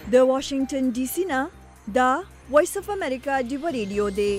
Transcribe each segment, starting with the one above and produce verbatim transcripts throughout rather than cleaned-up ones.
د واشنگټن ډي سي نه دا وایس اف امریکا ډیو ریډیو دی.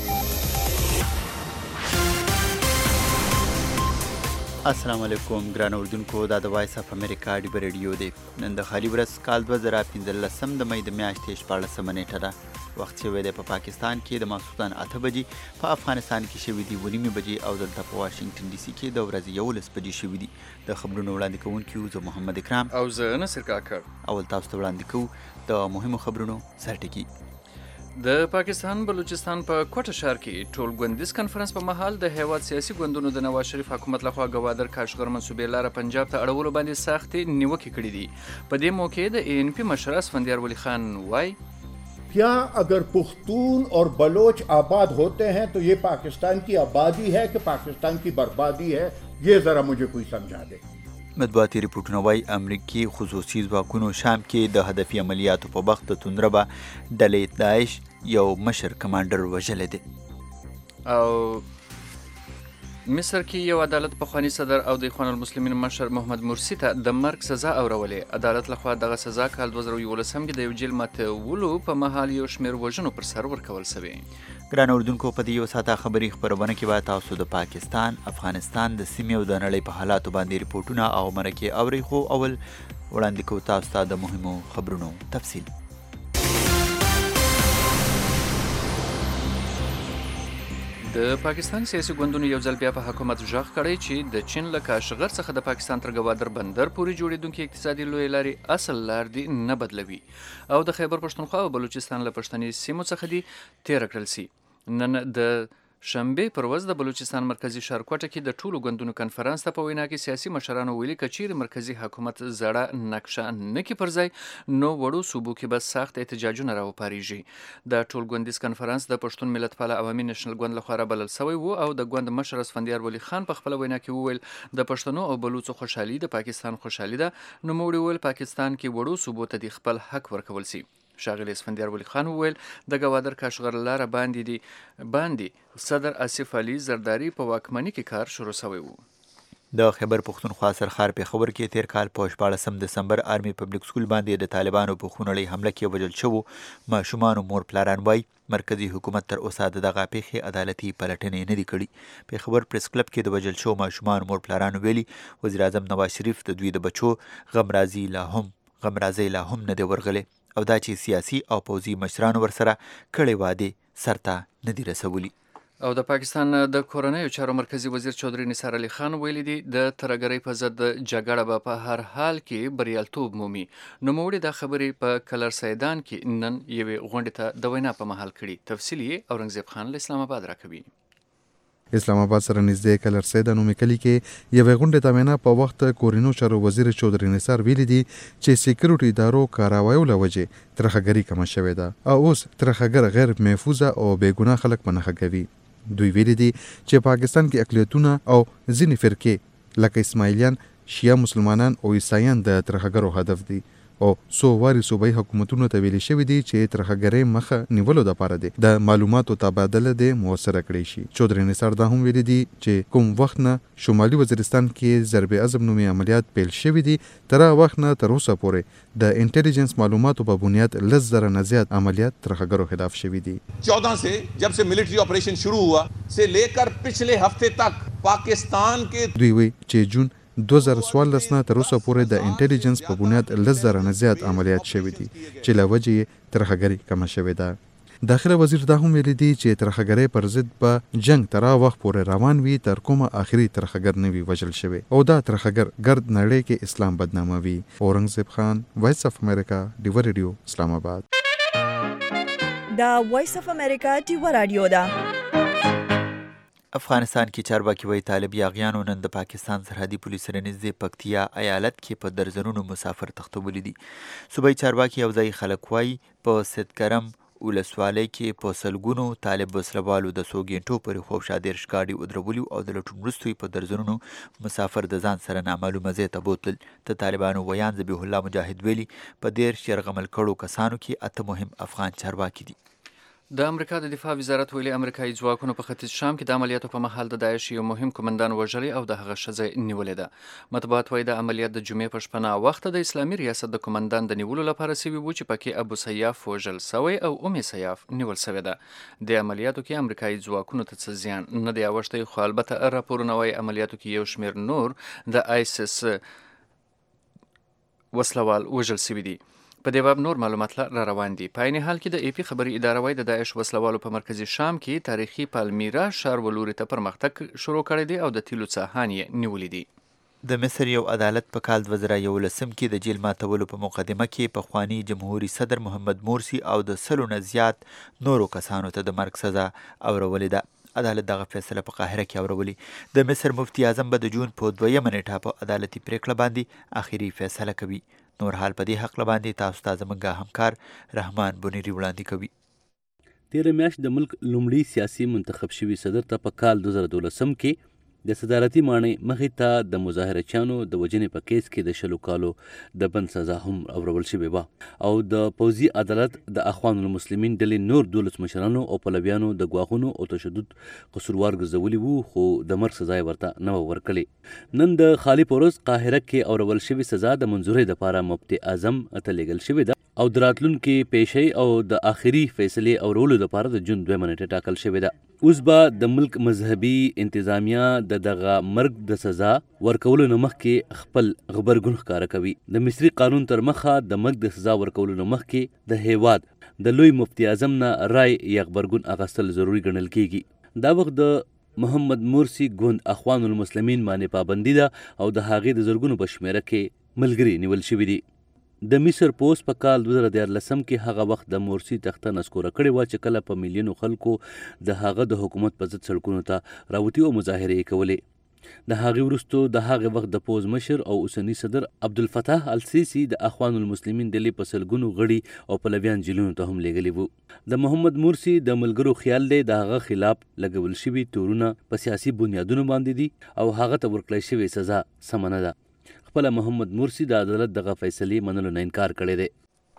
السلام علیکم ګران اردوونکو، دا د وایس اف امریکا ډیو ریډیو دی. نن د خالي ورځ کال دوه زره پنځلسم د مې د میاشتې شپاړسمه نیټه ده. وخت شوی دی په پاکستان کې د ماسخوتن اته بجې، په افغانستان کې شوي دي اوه نیمې بجې او دلته په واشنګټن ډي سي کې د ورځې یولس بجې شوي دي. د خبرونو وړاندې کوونکي زه محمد اکرام او زه نصر کاکړ. اول تاسو ته وړاندې کوو د مهمو خبرونو سرټکي. د پاکستان بلوچستان په کوټه ښار کې ټول ګوندیز کنفرنس په مهال د هیواد سیاسي ګوندونو د نواز شریف حکومت لخوا ګوادر کاشغر منصوبې لاره پنجاب ته اړولو باندې سختې نیوکې کړې دي. په دې موقع د اے این پی مشر اسفندیار ولی خان وای کیا اگر پختون اور بلوچ آباد ہوتے ہیں تو یہ پاکستان کی آبادی ہے کہ پاکستان کی بربادی ہے؟ یہ ذرا مجھے کوئی سمجھا دے. مطبوعاتي رپورټونه وایي امریکي خصوصي ځواکونو شام کې د هدفي عملیاتو په وخت د توندربه ډلې داعش یو مشر کمانډر وژلی دی. او مصر کې یو عدالت پخوانی صدر او د اخوان المسلمین مشر محمد مرسی ته د مرګ سزا اورولې. عدالت لخوا دغه سزا کال دوه زره یولسم کې د یو جیل ماتولو په مهال یو شمېر وژنو پر سر ورکول سوی. ګران اردوونکو، په دې یو ساعته خبري خپرونه کې به تاسو د پاکستان، افغانستان، د سیمې او د نړۍ په حالاتو باندې ریپورټونه او مرکې اورئ، خو اول وړاندې کوو تاسو ته د مهمو خبرونو تفصیل. د پاکستان سیاسي ګوندونو یو ځل بیا په حکومت ژغ کړی چې د چین له کاشغر څخه د پاکستان تر ګوادر بندر پورې جوړېدونکې اقتصادي لویې لارې اصل لار دي نه بدلوي او د خیبر پښتونخوا او بلوچستان له پښتني سیمو څخه دي تیره کړل سي. نن د شنبې پر ورځ د بلوچستان مرکزي ښار کوټه کې د ټولو ګوندونو کنفرانس ته په وینا کې سیاسي مشرانو ویلي که چیرې مرکزي حکومت زړه نقشه نه کړي پر ځای نو وړو صوبو کې به سخت احتجاجونه راوپارېږي. د ټول ګوندیز کنفرانس د پښتون ملت پاله عوامي نېشنل ګوند لخوا رابلل سوی و او د ګوند مشر اسفندیار ولی خان په خپله وینا کې وویل د پښتنو او بلوڅو خوشحالي د پاکستان خوشحالي ده. نوموړي وویل پاکستان کې وړو صوبو ته د خپل حق ورکول سي. ښاغلي اسفندیار ولی خان وویل د ګوادر کاشغر لاره باندې دی باندې صدر آصف علي زرداري په واکمنۍ کې کار شروع سوی و. د خیبر پښتونخوا سرخار پېښور کې تیر کال په شپاړسم دسمبر آرمي پبلک سکول باندې د طالبانو په خونړۍ حمله کې وژل شوو ماشومانو مور پلاران وایي مرکزي حکومت تر اوسه د دغه پیښې عدالتي پلټنې نه دي کړي. پېښور پریس کلب کې د وژل شوو ماشومانو مور پلارانو ویلي وزیر اعظم نواز شریف د دوی د بچو غمرازي لا هم غمرازۍ لا هم نه دی ورغلی او دا چې سیاسي او پوځي مشرانو ورسره کړې وعدې سرته نه دي رسولي. او د پاکستان د کورنیو چارو مرکزي وزیر چودھری نثار علي خان ویلي دي د ترهګرۍ په ضد جګړه به په هر حال کې بریالیتوب مومي. نوموړي دا خبرې په کلر سیدان کې نن یوې غونډې ته د وینا په مهال کړي. تفصیل یې اورنګزیب خان له اسلام آباد راکوي. اسلام آباد سره نږدې کلر سیدا نومې کلي کې یوې غونډې ته وینا په وخت کورنیو چارو وزیر چودھری نثار ویلي دي چې سکیورټي ادارو کاراوایو له وجې ترهګري کمه شوې ده او اوس ترهګر غیر محفوظه او بې ګناه خلک په نښه کوي. دوی ویلي دي چې پاکستان کې اقلیتونه او ځینې فرقې لکه اسماعیلیان، شیعه مسلمانان او عیسایان د ترهګرو هدف دي او څو وارې صوبایي حکومتونو ته ویلي شوي دي چې ترهګرۍ مخه نیولو دپاره دی د معلوماتو تبادله دې موثره کړی شي. چودھری نثار دا هم ویلي دي چې کوم وخت نه شمالي وزیرستان کې ضرب عضب نومي عملیات پیل شوي دي تر هغه وخت نه تر اوسه پورې د انټیلیجنس معلوماتو په بنیاد لس زره نه زیات عملیات ترهګرو خلاف شوي دي. چودہ سے جب سے ملٹری آپریشن شروع ہوا سے لے کر پچھلے ہفتے تک پاکستان کے دوی وی چې جون دوه زره څوارلس نه تر اوسه پورې د انټیلیجنس په بنیاد لس زره نه زیات عملیات شوي دي چې له وجې یې ترهګري کمه شوې ده. داخله وزیر دا هم ویلي دي چې ترهګرۍ پر ضد به جنگ تر هغه وخت پورې روان وي تر کومه آخري ترهګر نه وي وژل شوی او دا ترهګر ګرد نړۍ کې اسلام بدناموي. اورنګزیب خان، وایس اف امریکا، ډیو ریډیو، اسلام آباد. دا وایس اف امریکا ډیو رادیو ده. افغانستان کې چارواکي وایي طالب یاغیانو نن د پاکستان سرحدي پولیس سره نږدې پکتیا ایالت کې په درزنونو مسافر تښتولي دي. صوبایي چارواکي او ځایي خلک وایي په سیدکرم ولسوالۍ کې په سلګونو طالب وسلوالو د څو ګنټو پورې خوب شادېرش ګاډي ودرولي او د لټون وروسته یې په درزنونو مسافر د ځان سره نامعلومه ځای ته بوتلل. د طالبانو ویان ذبیح الله مجاهد ویلي په دېرش یرغمل کړو کسانو کې اته مهم افغان چارواکي دي. د امریکا د دفاع وزارت ویلي امریکایي ځواکونو په ختیځ شام کې د عملیاتو په مهال د داعش یو مهم قومندان وژلی او د هغه ښځه نیولې ده. مطبوعات وایي د عملیات د جمعې په شپه ناوخته د اسلامي ریاست د قومندان د نیولو لپاره سوي وو چې پکې ابو سیاف وژل سوی او ام سیاف نیول سوې ده. د عملیاتو کې امریکایي ځواکونو ته څه زیان نه دی اوښتی، خو البته راپورونه وایي عملیاتو کې یو شمېر نور د آیسس وسلوال وژل سوي دي. په دې باب نور معلومات را روان دي. په عین حال کې د ای پی خبري اداره وایي د داعش وسلوالو په مرکزي شام کې تاریخي پالمیرا ښار ولوري ته پرمختګ شروع کړی دی او د تیلو څاهان یې نیولي دي. د مصر یو عدالت په کال دوه زره یولسم کې د جیل ماتولو په مقدمه کې پخواني جمهوریت صدر محمد مرسي او د سلو نه زیات نورو کسانو ته د مرګ سزا اورولې ده. عدالت دغه فیصله په قاهره کې اورولي. د مصر مفتي اعظم به د جون په دویمه نیټه په عدالتي پریکړه باندې اخري فیصله کوي. نور حال په دې حق باندې تاسو ته زموږ همکار رحمان بنيري وړاندې کوي. تیره میاشت د ملک لومړي سیاسي منتخب شوي صدر ته په کال دوه زره دولسم کې د صدارتي ماڼۍ مخې ته د مظاهرچیانو د وژنې په کیس کې د شلو کالو د بند سزا هم اورول شوې وه او د پوځي عدالت د اخوان المسلمین ډلې نور دولس مشرانو او پلویانو د ګواښونو او تشدد قصوروار ګرځولي وو، خو د مرګ سزا یې ورته نه وه ورکړې. نن د خالي په ورځ قاهره کې اورول شوې سزا د منظورۍ دپاره مفتي اعظم ته لیږل شوې ده او د راتلونکي پیشۍ او د آخري فیصلې اورولو دپاره د جون دویمه نیټه ټاکل شوې ده. اوس به د ملک مذهبي انتظامیه د دغه مرګ د سزا ورکولو نه مخکې خپل غبرګون ښکاره کوي. د مصري قانون تر مخه د مرګ د سزا ورکولو نه مخکې د هیواد د لوی مفتي اعظم نه رای یا غبرګون اخیستل ضروري ګڼل کیږي. دا وخت د محمد مرسي ګوند اخوان المسلمین باندې پابندي ده او د هغې د زرګونو په شمېره کې ملګري نیول شوي دي. د مصر پوسټ په کال دوه زره دیارلسم کې هغه وخت د مرسي تخته نسکوره کړې وه چې کله په میلیونو خلکو د هغه د حکومت په ضد سړکونو ته راوتي او مظاهرې یې کولې. د هغې وروستو د هغې وخت د پوځ مشر او اوسني صدر عبدالفتاح السیسي د اخوان المسلمین ډلې په سلګونو غړي او پلویان جیلونو ته هم لیږلي وو. د محمد مرسي د ملګرو خیال دی د هغه خلاف لګول شوي تورونه په سیاسي بنیادونو باندې دي او هغه ته ورکړی شوې سزا سمه نه ده. خپله محمد مرسي د عدالت دغه فیصلې منلو نه انکار کړی دی.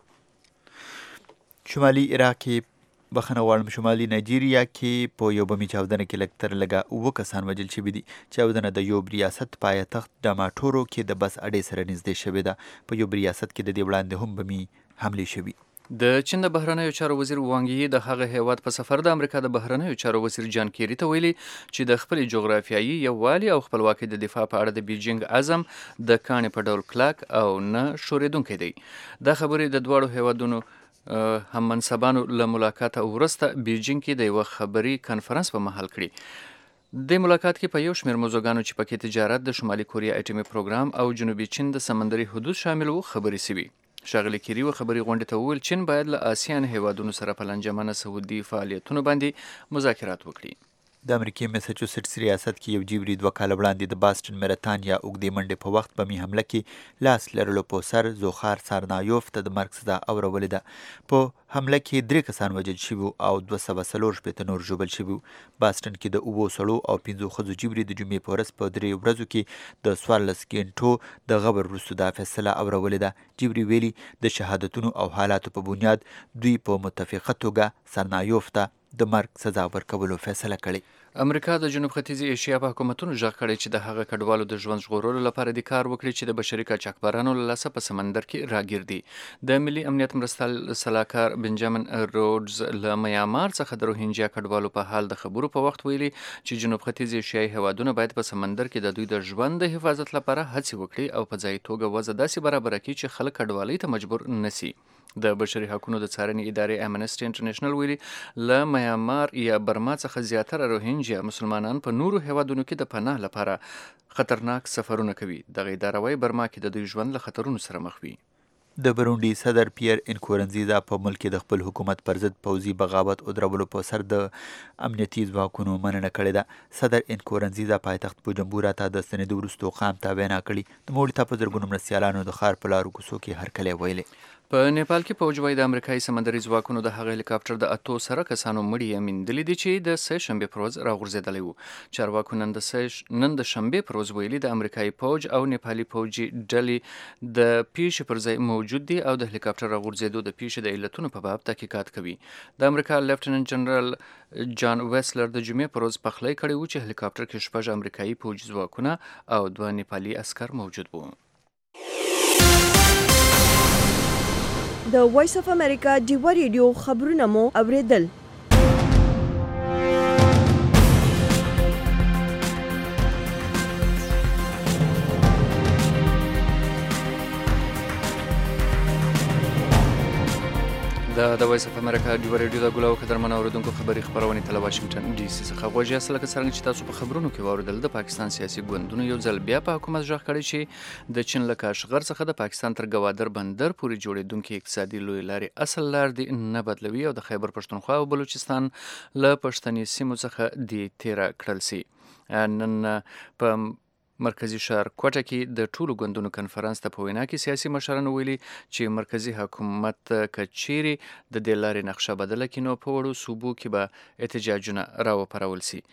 شمالي عراق کې بخښنه غواړم شمالي نایجیریا کې په یو بمي چاودنه کې لږ تر لږه اووه کسان وژل شوي دي. چاودنه د یوب ریاست پایتخت ډاماټورو کې د بس اډې سره نږدې شوې ده. په یوب ریاست کې د دې وړاندې هم بمي حملې شوي. د چین د بهرنیو چارو وزیر وانګ یي د هغه هیواد په سفر د امریکا د بهرنیو چارو وزیر جان کیری ته ویلي چې د خپل جغرافیایي یووالي او خپلواکۍ د دفاع په اړه د بیجینګ عزم د کاڼي په ډول کلک او نه شورېدونکی دی. دا خبرې د دواړو هیوادونو هم منصبانو له ملاقاته وروسته بیجینګ کې د یوه خبري کنفرانس په مهال کړي. د ملاقات کې په یو شمېر موضوعګانو چې پکې تجارت، د شمالي کوریا اټومي پروګرام او جنوبي چین د سمندري حدود شامل وو خبرې سوي. ښاغلي کیری و خبري غونډې ته وویل چین باید له آسیان هیوادونو سره په لنجمنه سعودي فعالیتونو باندې مذاکرات وکړي. د امریکای میساچوسټس ریاست کې یو جیبري دوه کاله وړاندې د باستن میراتان یا اوږدې منډې په وخت بمي حمله کې لاس لرلو په سر زوخار سارنایوف ته د مرګ سزا اورولې ده. په حمله کې درې کسان وژل شوي او دوه سوه څلور شپېته نور ژوبل شوي. باستن کې د اوو سړو او پنځو ښځو جیبري د جمعې په ورځ په درې ورځو کې د څوارلس ګنټو د غبر وروسته دا فیصله اورولې ده. جیبري ویلي د شهادتونو او حالاتو په بنیاد دوی په متفقه توګه سارنایوف ته د مرګ سزا ورکولو فیصله کړې. امریکا د جنوب ختیځي ایشیا په حکومتونو ژغ کړی چې د هغه کډوالو د ژوند ژغورلو لپاره د کار وکړي چې د بشري قاچاقبرانو له لاسه په سمندر کې راګیر دي. د ملي امنیت مرستیال سلاکار بنجامین رودز له میامار څخه د روهینجیا کډوالو په حال د خبرو په وخت ویلي چې جنوب ختیځي ایشیایي هیوادونه باید په سمندر کې د دوی د ژوند د حفاظت لپاره هڅې وکړي او په ځای توګه وضع داسې برابره کړي چې خلک کډوالۍ ته مجبور نشي. د بشري حقوقو د څارنې ادارې امنسټي انټرنیشنل ویلي له میامار یا برما څخه زیاتره روهینجیا مسلمانان په نورو هیوادونو کې د پناه لپاره خطرناک سفرونه کوي. دغه اداره وايي برما کې د دوی ژوند له خطرونو سره مخ وي. د برونډي صدر پیر انکورنزیزا په ملک کې د خپل حکومت پر ضد پوځي بغاوت او درولو په سر د امنیتي ځواکونو مننه کړې ده. صدر انکورنزیزا پایتخت بوجمبورا ته د ستنېدو وروسته قام ته وینا کړې. د موړتا په زرګونو مرستیالانو د ښار په لارو کوڅو کې هرکلی ویلې. په نیپال کې پوج وايي د امریکایي سمندري ځواکونو د هغه هلیکاپټر د اتو سره کسانو مړي یې موندلي دي چې د سه شنبې پر ورځ راغورځېدلی و. چارواکو نن د نن د شنبې پر ورځ ویلي د امریکایي پوج او نیپالي پوجي ډلې د پیښې پر ځای موجود دي او د هلیکاپټر راغورځېدو د پیښې د علتونو په باب تحقیقات کوي. د امریکا لیفټننټ جنرال جان ویسلر د جمعې پر ورځ پخلی کړی و چې هلیکاپټر کې شپږ امریکایي پوجي ځواکونه او دوه نیپالي عسکر موجود وو. د وایس اف امریکا ډیوا ریډیو خبرونه مو اوریدل. د د وایس اف امریکا ډیوا ریډیو د ګلو قدرمن اوریدونکو خبري خبرونه تل واشنگټن ډي سي څخه غوږی اصله که څنګه چې تاسو په خبرونو کې واوریدل د پاکستان سیاسي ګوندونو یو ځل بیا په حکومت ځخ کړی چې د چین له کاشغر څخه د پاکستان تر ګوادر بندر پورې جوړېدونکې اقتصادي لوی لارې اصل لار دی نه بدلوي او د خیبر پښتونخوا او بلوچستان له پښتني سیمو څخه دی تیرا کړل سي. نن په مرکزی ښار کوټه کې د ټولو ګوندونو کنفرانس ته په وینا کې سیاسي مشرانو ویلي چې مرکزی حکومت کچيري د دې لارې نقشه بدله کړي نو په وړو صوبو کې به احتجاجونه راوپارول سي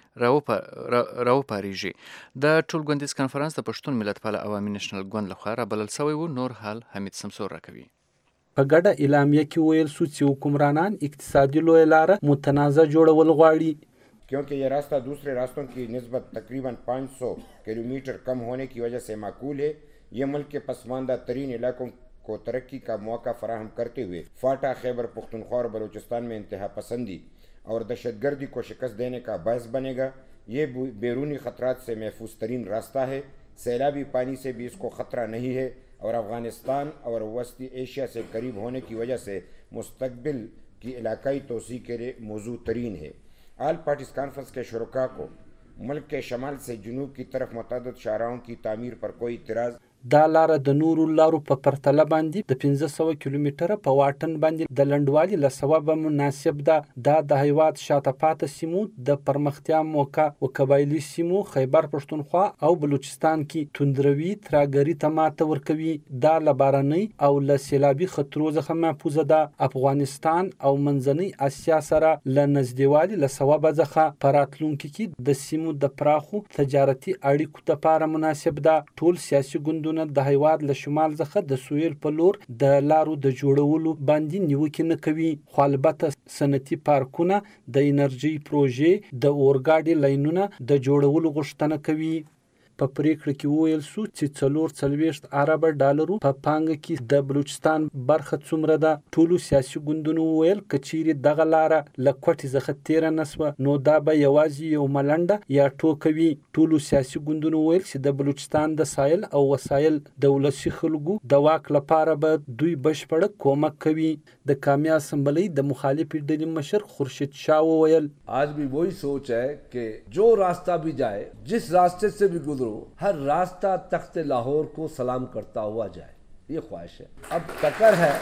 راوپاریږي. د ټول ګوندیز کنفرانس د پښتون ملتپال عوامي نېشنل ګوند لخوا رابلل شوی و. نور حال حمید سمسور راکوي. په ګډه اعلامیه کې ویل شو چې حکمرانان اقتصادي لوی لاره متنازع جوړول غواړي क्योंकि ये रास्ता दूसरे रास्तों की निस्बत तकरीबन पाँच सौ किलोमीटर कम होने की वजह से माकूल है. ये मुल्क के पसमानदा तरीन इलाकों को तरक्की का मौका फराहम करते हुए फाटा, खैबर पख्तूनख्वा और बलूचिस्तान में इंतहा पसंदी और दहशतगर्दी को शिकस्त देने का बायस बनेगा. ये बैरूनी ख़तरात से महफूज तरीन रास्ता है. सैलाबी पानी से भी इसको ख़तरा नहीं है और अफ़गानिस्तान और वस्ती एशिया से करीब होने की वजह से मुस्तक़बिल की इलाकाई तोसी के लिए मौजू तरीन है. आल पार्टीज कॉन्फ्रेंस के शुरका को मुल्क के शमाल से जुनूब की तरफ मुतअद्दिद शाहराहों की तामीर पर कोई इतराज़. دا لاره د نورو لارو په پرتله باندې د پنځه سوه کیلومتره په واټن باندې د لنډوالي له سببه مناسب ده. دا د هیواد شاته پاتې سیمو د پرمختیا موقع و قبایلي سیمو خیبر پښتونخوا او بلوچستان کې توندروي تراګري ته ماته ورکوي. دا له باراني او له سیلابي خطرو څخه محفوظه ده. افغانستان او منځنۍ اسیا سره له نږدېوالي له سببه څخه په راتلونکي کې د سیمو د پراخو تجارتي اړیکو لپاره مناسب ده. ټول سیاسي ګوندونه د هیواد له شمال څخه د سویل په لور د لارو د جوړولو باندې نیوکې نه کوي، خو البته صنعتي پارکونه، د انرژي پروژې، د اورګاډي لاینونه د جوړولو غوښتنه کوي. په پریکړه کې وویل شو چې څلور څلوېښت اربه ډالرو په پانګه کې د بلوچستان برخه څومره ده. ټولو سیاسي ګوندونو وویل که چیرې دغه لاره له کوټې څخه تیره نه شوه نو دا به یوازې یو ملنډه یا ټوکه وي. ټولو سیاسي ګوندونو وویل چې د بلوچستان د سایل او وسایل د ولسي خلکو د واک لپاره به دوی بشپړه کومک کوي. د قومي اسمبلۍ د مخالفې ډلې مشر خورشید شاه وویل आज भी वही सोच है कि जो रास्ता भी जाए, जिस रास्ते से भी गुजरो, हर रास्ता तख्त लाहौर को सलाम करता हुआ जाए. ये ख्वाहिश है. अब टक्कर है.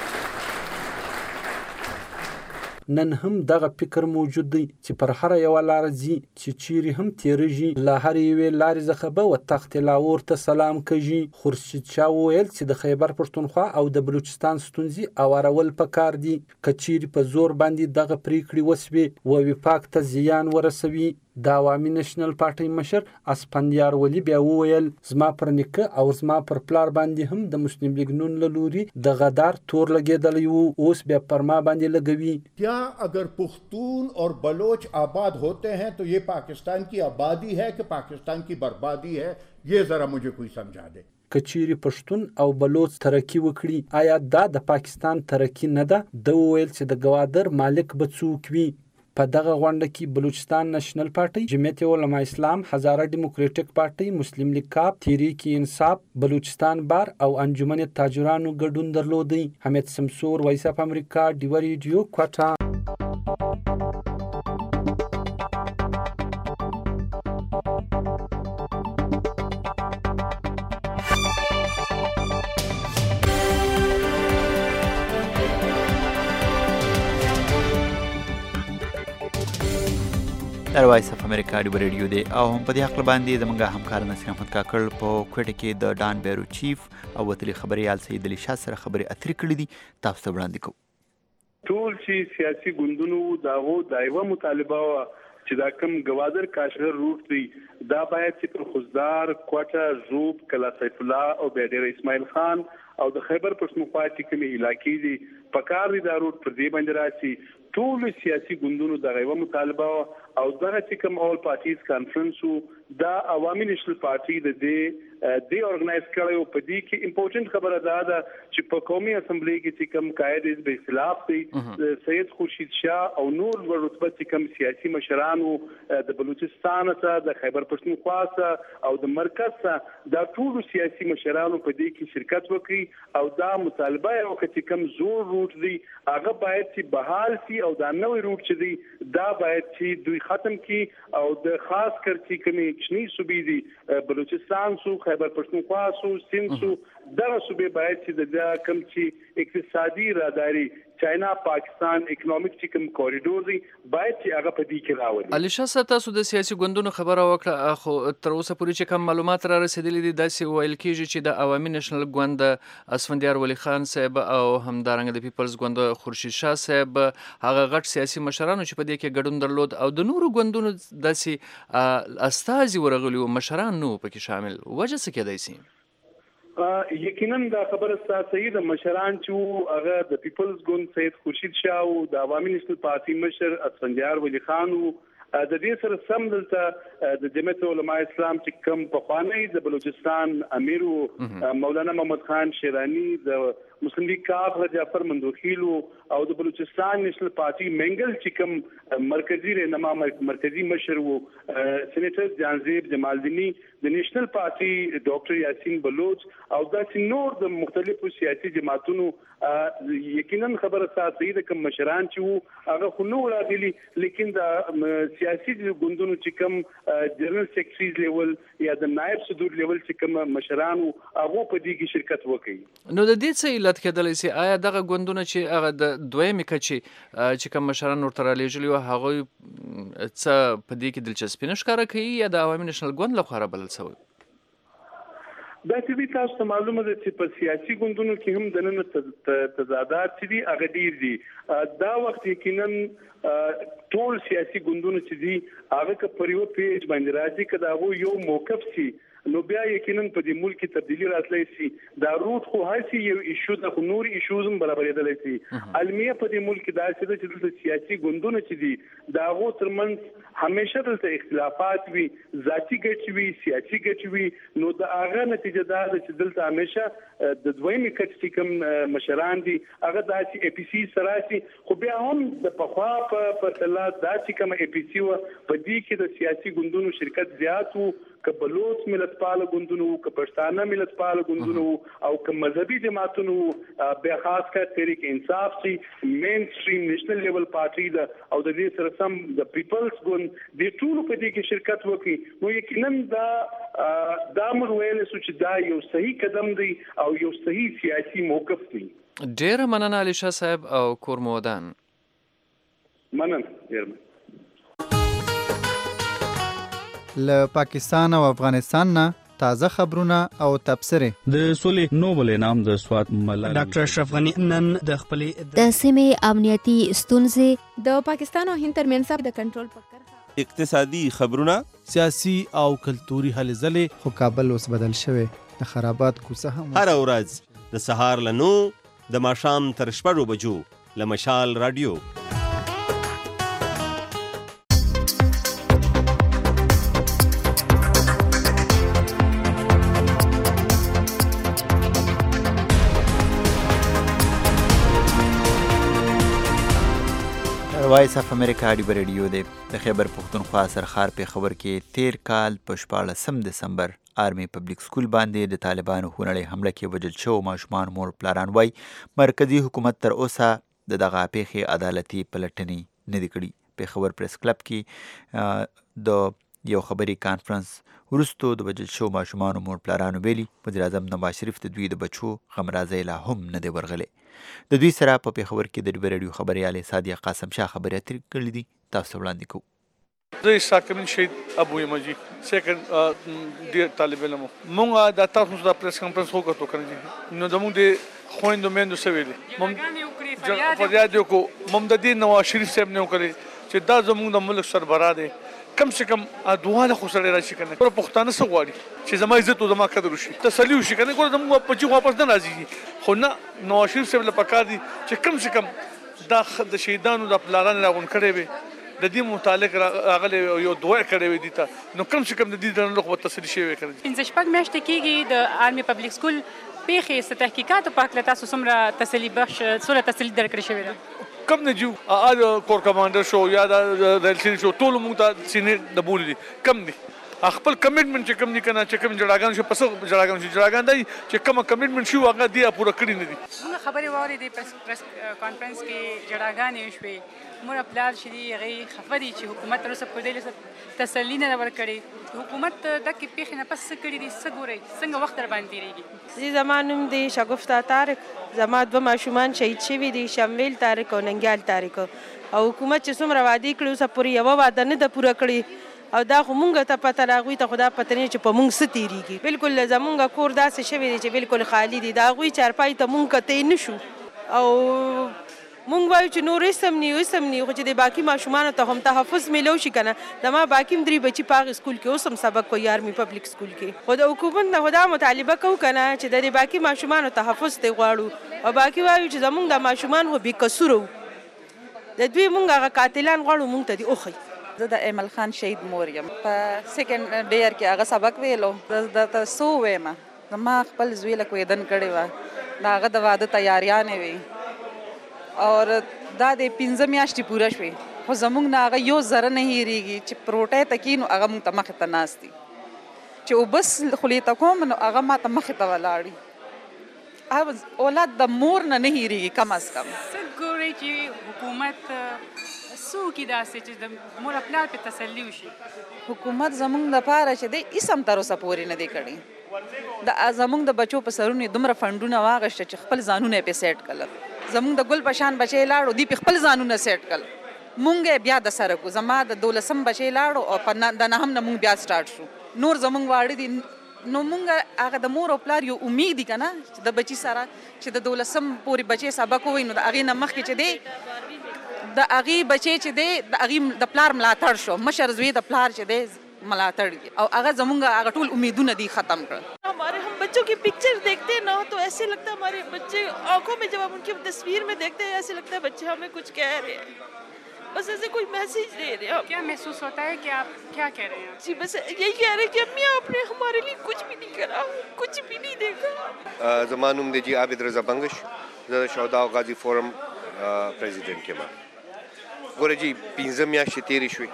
نن هم دغه فکر موجود دی چې پر هر یو لار ځي چې چیرې هم تیریږي له هر یوې لارې څخه به و تخت لاهور ته سلام کوي. خورشید شاه وویل چې د خیبر پښتونخوا او د بلوچستان ستونزې اوارول پکار دي. که چیرې په زور باندې دغه پریکړې وسوي و وفاق ته زیان ورسوي. د عوامي نېشنل پارټۍ مشر اسفندیار ولی بیا وویل زما پر نیکه او زما پر پلار باندې هم د مسلم لیگ نون له لوري د غدار تور لګېدلی و، اوس بیا پر ما باندې لګوي. क्या अगर पुख्तून और बलोच आबाद होते हैं तो ये पाकिस्तान की आबादी है कि पाकिस्तान की बर्बादी है, ये जरा मुझे कोई समझा दे. کچيري پښتون او بلوچ ترقی وکړي آیا دا د پاکستان ترقی نه ده؟ د ویل چې د ګوادر مالک به څوک وي. په دغه غونډه کې بلوچستان نېشنل پارټي، جمعیت علماء اسلام، هزاره ډیموکراټیک پارټي، مسلم لیگ کاپ، تحریک انصاف، بلوچستان بار او انجمن تاجرانو ګډون درلودی. حمید سمسور، وایس اف امریکا، ډیوا ریډیو، کوټه. د وایس اف امریکا ډیو ریډیو دی او هم په دې حق باندې زمونږ همکار نصیر احمد کاکړ په کوټه کې د ډان بیرو چیف او وتلی خبريال سید علي شاه سره خبرې اترې کړې دي. تاسو ته وړاندې کوو. ټول چې سیاسي ګوندونو داغو دایوه مطالبه چې دا کم گوادر کاشغر روټ دی دا باید چې پر خوزدار کوټه زوب کلا سیف الله او بیډر اسماعیل خان او د خیبر پښتونخوا چې کومې علاقې دي پکار دي دا روټ پر دې باندې راشي. ټول سیاسي ګوندونو د غیوه مطالبه او دغه چې کوم اول پارټیز کانفرنس دا عوامي نېشنل پارټي د دې د اورګنایز کړو په دې کې امپورټنت خبره ده چې په قومي اسمبلی کې چې کوم قائد حزب اختلاف دی سید خورشید شاه او نور ورتبه چې کوم سیاسي مشرانو د بلوچستان څخه د خیبر پښتونخوا څخه او د مرکز څخه دا ټول سیاسي مشرانو په دې کې شرکت وکړي او دا مطالبه یو چې کوم زور روټ دی هغه باید چې بحال شي او دا نوې روټ چې دی دا باید چې دوی ختم کړي او د خاص کر چې کومې کشنی صوبې دي بلوچستان سو خیبر پښتونخوا سو سند سو دغه صوبې باید چې د کم چې اقتصادي راداري چاینا پاکستان اکونومیک چې کوم کوریډور دی باید چې هغه په دې کې راوړي. علي شاه صاحب تاسو د سیاسي ګوندونو خبره وکړه خو تر اوسه پورې چې کوم معلومات را رسیدلي دي داسې ویل کېږي چې د عوامي نېشنل ګوند اسفندیار ولی خان صاحب او همدارنګه د پیپلز ګوند خورشید شاه صاحب هغه غټ سیاسي مشرانو چې په دې کې ګډون درلود او د نورو ګوندونو داسې استازي ورغلي او مشران نو پکې شامل وجه څه کېدای شي؟ یقینا دا خبره صحیح ده. مشران چې هغه د پیپلز ګوند سید خورشید شاه او د عوامي نېشنل پارټي مشر اسفندیار ولی خان د دې سره سم دلته د جمعیت علماء اسلام چې کوم پخوانی د بلوچستان امیر مولانا محمد خان شیرانی د مسلم لیگ کاف جعفر مندوخیل او د بلوچستان نېشنل پارټي منګل چې کوم مرکزی رهنما مرکزی مشر وو سېنیټر جانزیب جمالدینی د نېشنل پارټي ډاکټر یاسین بلوچ او د نور د مختلفو سیاسي جماعتونو یقینا خبره صحیح ده کوم مشران چې وو هغه خو نو راغلي لیکن د سیاسي ګوندونو چې کوم جنرال سیکرټریز لیول یا د نائب صدور لیول چې کوم مشران هغه په دې کې شرکت وکړي. نو د دې څه علت کېدلی سي آیا دغه ګوندونه چې هغه د دویمې کچې چې کوم مشران ورته رالیږلي وو هغوی څه په دې کې دلچسپي نه ښکاره کوي یا د عوامي نېشنل ګوند لخوا رابلل سوی؟ دا چې دي تاسو ته معلومه ده چې په سیاسي ګوندونو کې هم د نن تضادات چې دي هغه ډیر دي. دا وخت یقینا ټول سیاسي ګوندونو چې دي هغه که پر یو پیج باندې راځي که دا هغوی یو موقف سي نو بیا یقینا په دې ملک کې تبدیلی راتلی شي. دا روټ خو هسي یو ایشو ده خو نور ایشوز هم برابرېدلی شي. المیه په دې ملک کې داسې ده چې دلته سیاسي ګوندونه چې دي د هغو ترمنځ همیشه دلته اختلافات وي ذاتي ګټې وي سیاسي ګټې وي نو د هغه نتیجه دا ده چې دلته همیشه د دویمې کچ چې کوم مشران دي هغه داسې اي پي سي سره شي خو بیا هم د پخوا په پرتله دا چې کوم اي پي سي وه په دې کې د سیاسي ګوندونو شرکت زیات وو که بلوچ ملتپاله ګوندونو که پښتانه ملتپاله ګوندونو او که مذهبي جماعتونو بیا خاص کر تحریک انصاف سي مین سټریم نېشنل لیول پارټي ده او د دې سره سم د پیپلز ګوند د ټولو په دې کې شرکت وکړي نو یقینا دا دا موږ ویلی سو چې دا یو صحیح قدم دی او یو صحیح سیاسي موقف دی. ډېره مننه علي شاه صاحب او کور مو ودان. مننه ډېر له پاکستان او افغانستان نه تازه خبرونه او تبصرې. د سولې نوبل انعام د سوات ملالۍ ډاکټر اشرف غنی نن د خپلې د سیمې امنیتي ستونزې د پاکستان او هند ترمنځ د کنټرول په کرښه اقتصادي خبرونه سیاسي او کلتوري هلې ځلې. خو کابل اوس بدل شوی د خرابات کوڅه هم هر ورځ د سهار له نو د ماښام تر شپږو بجو له مشال رادیو. وایس اف امریکا ډیو ریډیو دی. د خیبر پښتونخوا سرخار پېښور کې تیر کال په شپاړسم دسمبر آرمي پبلک سکول باندې د طالبانو خونړۍ حمله کې وژل شوو ماشومان مور پلاران وایي مرکزي حکومت تر اوسه د دغه پیښې عدالتي پلټنې نه دي کړي. پېښور پریس کلب کې د یو خبري کانفرنس وروستو د وژل شوو ماشومانو مور پلارانو ویلي وزیر اعظم نواز شریف د دوی د بچو غمرازۍ لا هم نه دی ورغلی. د دوی سره په پېښور کې د ډیو ریډیو خبریالې سادیه قاسم شاه خبرې اترې کړې دي. تاسو وړاندې کوو. زه اسحاق امین شهید ابو یمجی سیکنډ ډیر طالب علم مونږه د تاسو د پریس کانفرنس وکړو کړی نو زموږ د خويندو میندو سویلې مم فریاد یو کو مم د دې نواز شریف صاحب نه وکړي چې دا زموږ د ملک سربراه دی کم سے کم دواله خو سره راشي کنه پر پښتانه څه غواړي چې زما عزت او زما قدر وشي تسلی وشي کنه ګور زموږ په چې واپس نه راځي خو نه نواز شریف صاحب لپاره کار دي چې کم سے کم دا د شهیدانو د پلانونو راغون کړي وي د دې متعلق راغلي یو دوه کړي وي دي ته نو کم سے کم د دې د لوخ تسلی شي وي کړي پنځه شپږ میاشتې کېږي د آرمي پبلک سکول پیښې ست تحقیقات په اړه تاسو څومره تسلی بخش څومره تسلی درکړی شوی ده کم نه جو ا کور کمانډر شو یا د ریل سین شو ټول موږ ته سینې د بولی کم دي خپل کمټمنټ چې کم نه کنه چې کم جړاګان شو پس جړاګان شو جړاګان دی چې کم کمټمنټ شو هغه دی پوره کړی نه دي موږ خبرې ووري د پریس کانفرنس کې جړاګان شوې مور خپل شری هغه خبري چې حکومت تر اوسه په دې تسلی نه ورکړي حکومت د کې پیښ نه پس کړی دي سګوري څنګه وخت در باندې ریږي زی زمانم دی شګفتا طارق زما دوه ماشومان شهید شوي دي شمویل طارق او ننګیال طارق او حکومت چې څومره وعده کړو اوسه پورې یوه وعده نه ده پوره کړې او دا خو مونږ ته پته راغوي ته خو دا پته نه چې په مونږ څه تېرېږي بالکل زمونږ کور داسې شوی دی چې بالکل خالي دی د هغوی چارپای ته مونږ کتی نه شو او مونږ وایو چې نور اسم نی اسم نی خو چې د باقي ماشومانو ته هم تحفظ میلو شي کنه د ما باقي هم درې بچي په هغه سکول کې اوس هم سبق کوي آرمي پبلک سکول کې خو د حکومت نه خو دا مطالبه کوو کنه چې د باقي ماشومانو تحفظ ته غواړو او باقي وایو چې زمونږ د ماشومان خو بې قصوره وو د دوی مونږ هغه قاتلان غواړو مونږ ته دې وښیي زه د ایمل خان شهید مور یم په سیکنډ ډیر کې هغه سبق ویلو د تاسو وایم زما خپل زوی له کویدن کړی و دا هغه د واده تیاریانې وي او دا د پنځه میاشتې پوره شوې خو زموږ نه هغه یو ذره نه هېرېږي چې پروټی ته کینو هغه موږ ته مخې ته ناست دي چې اوبس خولې ته کوم نو هغه ما ته مخې ته ولاړي اولاد د مور نه نه هېرېږي کم از کم څه ګورئ چې حکومت څوک داسې چې د مور پلار په تسلی وشي حکومت زموږ لپاره چې دی اسم تر اوسه پورې نه دی کړی د زموږ د بچو په سرونو دومره فنډونه واغشته چې خپل ځانونه یې پې سیټ کړل زموږ د ګل په شان بچی لاړو دوی په خپل ځانونه سیټ کړل مونږ یې بیا د سره کړو زما د دولسم بچی لاړو او په د نهم نه مونږ بیا سټارټ شو نور زموږ واړه دي نو مونږ هغه د مور او پلار یو امید دی که نه چې د بچي سره چې د دولسم پورې بچی سبق ووایي نو د هغې نه مخکې چې دی د هغې بچی چې دی د هغې د پلار ملاتړ شو مشر زوی د پلار چې دی ملاتړ دی او هغه زمونږ هغه ټول امیدونه دی ختم کړل हमारे हम बच्चों की पिक्चर देखते हैं ना तो ऐसे लगता है हमारे बच्चे आंखों में जब हम उनकी तस्वीर में देखते हैं ऐसे लगता है बच्चे हमें कुछ कह रहे हैं बस ऐसे कोई मैसेज दे रहे हैं क्या महसूस होता है कि आप क्या कह रहे हैं जी बस यही कह रहे हैं कि अम्मी आपने हमारे लिए कुछ भी नहीं करा कुछ भी नहीं देखा ज़मानुम दे जी आबिद रजा बंगश ज़रा शौदा गाजी फोरम प्रेसिडेंट के बाद गोरे जी पिंज़म या शतीरी शुई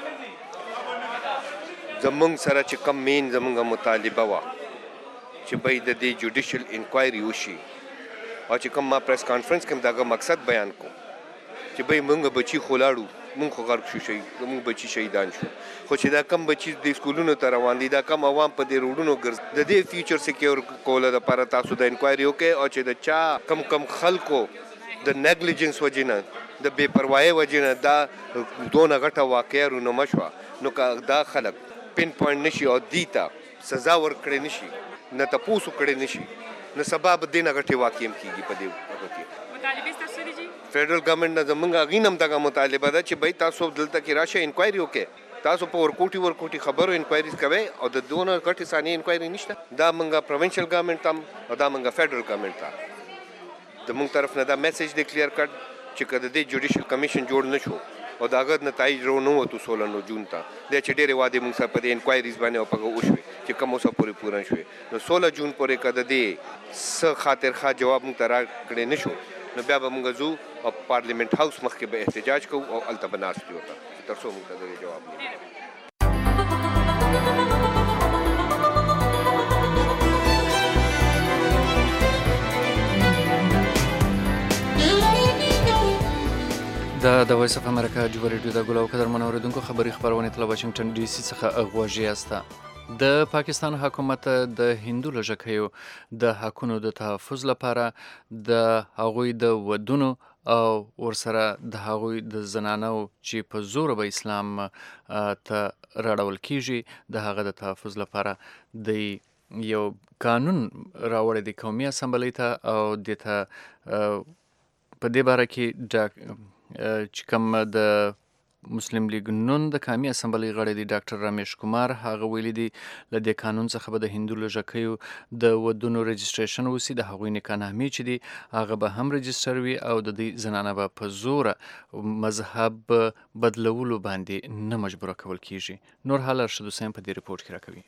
ज़मंग सरा च कम मेन ज़मंगा मुतालिबा वा च भाई द दे जुडिशल इंक्वायरी उशी और च कम मा प्रेस कॉन्फ्रेंस के दागा मकसद बयान को च भाई मंग बच्ची खोलाड़ू मंग खोगार शु शही मंग बच्ची शहीदान शु खो च दा कम बच्ची दे स्कूलों त रवान दी दा कम अवाम प दे रोडों गर्ज द दे फ्यूचर सिक्योर कोला द पारा तासु द इंक्वायरी ओके और च द चा कम कम खलको द नेग्लिजेंस वजिना द बेपरवाही वजिना दा दोन घटा वाकया रू नमशवा नो का दा खलक पिन पॉइंट नशी और दीता सजा वर्कड़े नशी न तपूस उकड़े नशी न सबब दिन घटे वाकियम कीगी पदे होती फेडरल गवर्नमेंट न जमंगा गीनम तक मुतालिबा दा च भाई तासो दलता की राशि इंक्वायरी ओके तासो पर कोटी वर कोटी खबर इंक्वायरीज कवे और द दोन घटे सानी इंक्वायरी निश्ता दा मंगा प्रोविंशियल गवर्नमेंट तम और दा मंगा फेडरल गवर्नमेंट ता द मंग तरफ न दा मैसेज दे क्लियर कट च कद दे जुडिशियल कमीशन जोड़ न छो और दागत नताइज रो नो तो सोलह नो जून था दे चडेरे वादे मुंग सा पदे इंक्वायरीज बने और पग उशवे कि कमो सा पूरे पूरा शुवे न सोलह जून पर कद दे स खातिर खा जवाब मुंग तरा कड़े नशो न ब्याबा मुंग जू और पार्लियामेंट हाउस मख के एहतजाज को और अल्तबनास होता तरसो मुंग दे जवाब دا د وایس اف امریکا جوړ ریډیو د ګلو قدر منوریدونکو خبري خبرونه تل واشنگټن ډي سي څخه غوږی استه د پاکستان حکومت د هندو لژکیو د حقونو د تحفظ لپاره د هغوی د ودونو او ورسره د هغوی د زنانو چې په زور به اسلام ته راړول کیږي د هغه د تحفظ لپاره د یو قانون راوړی دی قومي اسمبلی ته او د ته په دې باره کې چې کوم د مسلم لیگ نون د قومي اسمبلی غړی دی ډاکټر رمیش کمار هغه ویلي دي له دې قانون څخه به د هندو له ژکیو د ودونو رجسټریشن وسی د هغوی نکاحنامې چې دي هغه به هم رجسټر وي او د دې زنانه به په زوره مذهب بدلولو باندې نه مجبوره کول کیږي. نور حال ارشد حسین په دې رپورټ کې راکوي.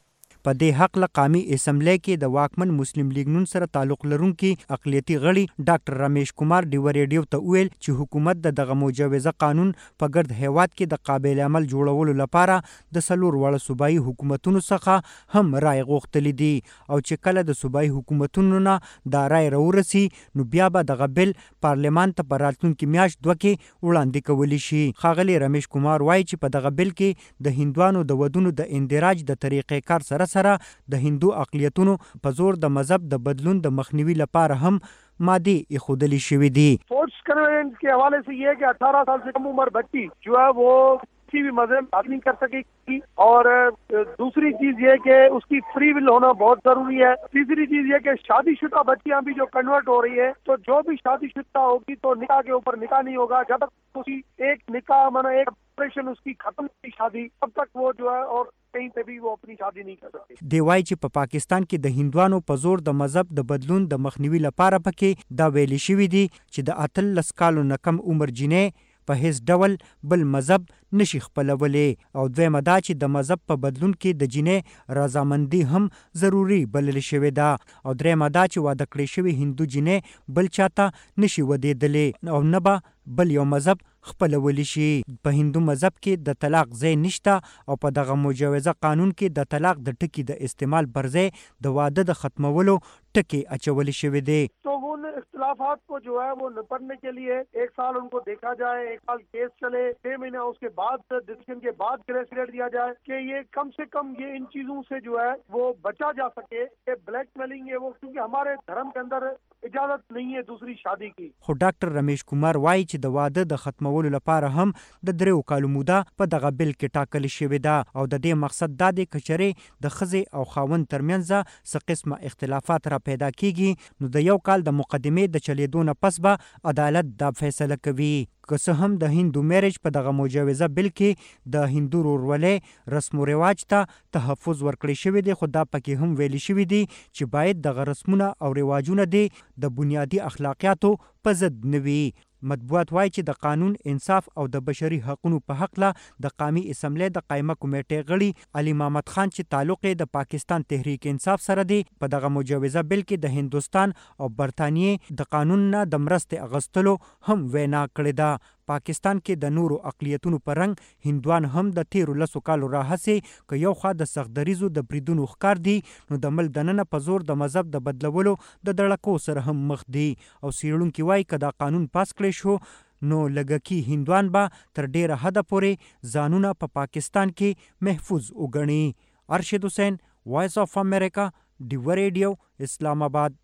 په دې حق له قومي اسمبلی کې د واکمن مسلم لیگ نون سره تعلق لرونکي اقلیتي غړي ډاکټر رمیش کمار ډیو ریډیو ته ویل چې حکومت د دغه مجوزه قانون په ګرد هیواد کې د قابل عمل جوړولو لپاره د څلور واړه صوبایي حکومتونو څخه هم رای غوښتلې دي او چې کله د صوبایي حکومتونو نه دا رای راورسي نو بیا به دغه بل پارلمان ته په راتلونکي میاشت دوه کې وړاندې کولی شي. ښاغلی رمیش کمار وایي چې په دغه بل کې د هندوانو د ودونو د اندراج د طریقې کار سره سره د هندو اقلیتونو په زور د مذهب د بدلون د مخنیوي لپاره هم مادی اخودلی شوی دی. فورس کنونس کے حوالے سے یہ ہے کہ اٹھارہ سال سے کم عمر بچی جو ہے وہ کسی بھی مذہب بات نہیں کر سکے گی اور دوسری چیز یہ کہ اس کی فری ول ہونا بہت ضروری ہے. تیسری چیز یہ کہ شادی شدہ بچیاں بھی جو کنورٹ ہو رہی ہے تو جو بھی شادی شدہ ہوگی تو نکاح کے اوپر نکاح نہیں ہوگا جب تک اسی ایک نکاح مانا ایک آپریشن اس کی ختم نہیں شادی تب تک وہ جو ہے اور کہیں پہ بھی وہ اپنی شادی نہیں کر سکتے. دی وایي چې په پاکستان کې د هندوانو په زور د مذهب د بدلون د مخنیوي لپاره پکې دا ویلي شوي دي چې د اتلس کالو نه کم عمر جنې په هیڅ ډول بل مذهب نشي خپلولی او دویمه دا چې د مذهب په بدلون کې د جنې رضامندي هم ضروري بلل شوې ده او دریمه دا چې واده کړې شوي هندو جنې بل چاته نشي ودېدلی او نه به بل یو مذهب خپلولی شي. په هندو مذهب کې د طلاق ځای نشته او په دغه مجوزه قانون کې د طلاق د ټکي د استعمال پر ځای د واده د ختمولو ټکي اچولی شوی دی. تو ان اختلافات کو جو ہے وہ نپٹنے کے لیے ایک سال ان کو دیکھا جائے, ایک سال کیس چلے, چھ مہینے اس کے بعد ڈسیزن کے بعد گریس پیریڈ دیا جائے کہ یہ کم سے کم یہ ان چیزوں سے جو ہے وہ بچا جا سکے کہ بلیک میلنگ ہے وہ کیونکہ ہمارے دھرم کے اندر اجازت نہیں ہے دوسری شادی کی. خو ډاکټر رمیش کمار وایي چې د واده د ختمولو لپاره هم د دریو کالو موده په دغه بل کې ټاکل شوې ده او د دې مقصد دا دی که چېرې د ښځې او خاوند ترمنځ څه قسمه اختلافات را پیدا کیږي نو د یو کال د مقدمې د چلیدو نه پس به عدالت دا فیصله کوي. که څه هم د هندو میرج په دغه مجوزه بل کې د هندو ورورولۍ رسم و رواج ته تحفظ ورکړی شوی دی خو دا پکې هم ویلي شوي دي چې باید دغه رسمونه او رواجونه دی د بنیادي اخلاقیاتو په ضد نه وي. مطبوعات وایي چې د قانون انصاف او د بشري حقونو په حقله د قومي اسمبلی د قایمه کمیټې غړي علي محمد خان چې تعلق یې د پاکستان تحریک انصاف سره دی په دغه مجوزه بل کې د هندوستان او برطانیې د قانون نه د مرستې اغوستلو هم وینا کړې ده. پاکستان کې د نورو اقلیتونو په رنګ هندوان هم د تیرو لسو کالو راهیسې که یو خوا د سختدریزو د بریدونو ښکار دي نو د ملک دننه په زور د مذهب د بدلولو د دړکو سره هم مخ دي او څېړونکي وایي که دا قانون پاس کړی شو نو لږکي هندوان به تر ډیره حده پورې ځانونه په پا پاکستان کې محفوظ وګڼي. ارشد حسین, وایس آف امریکا, ډیو ریډیو, اسلام آباد.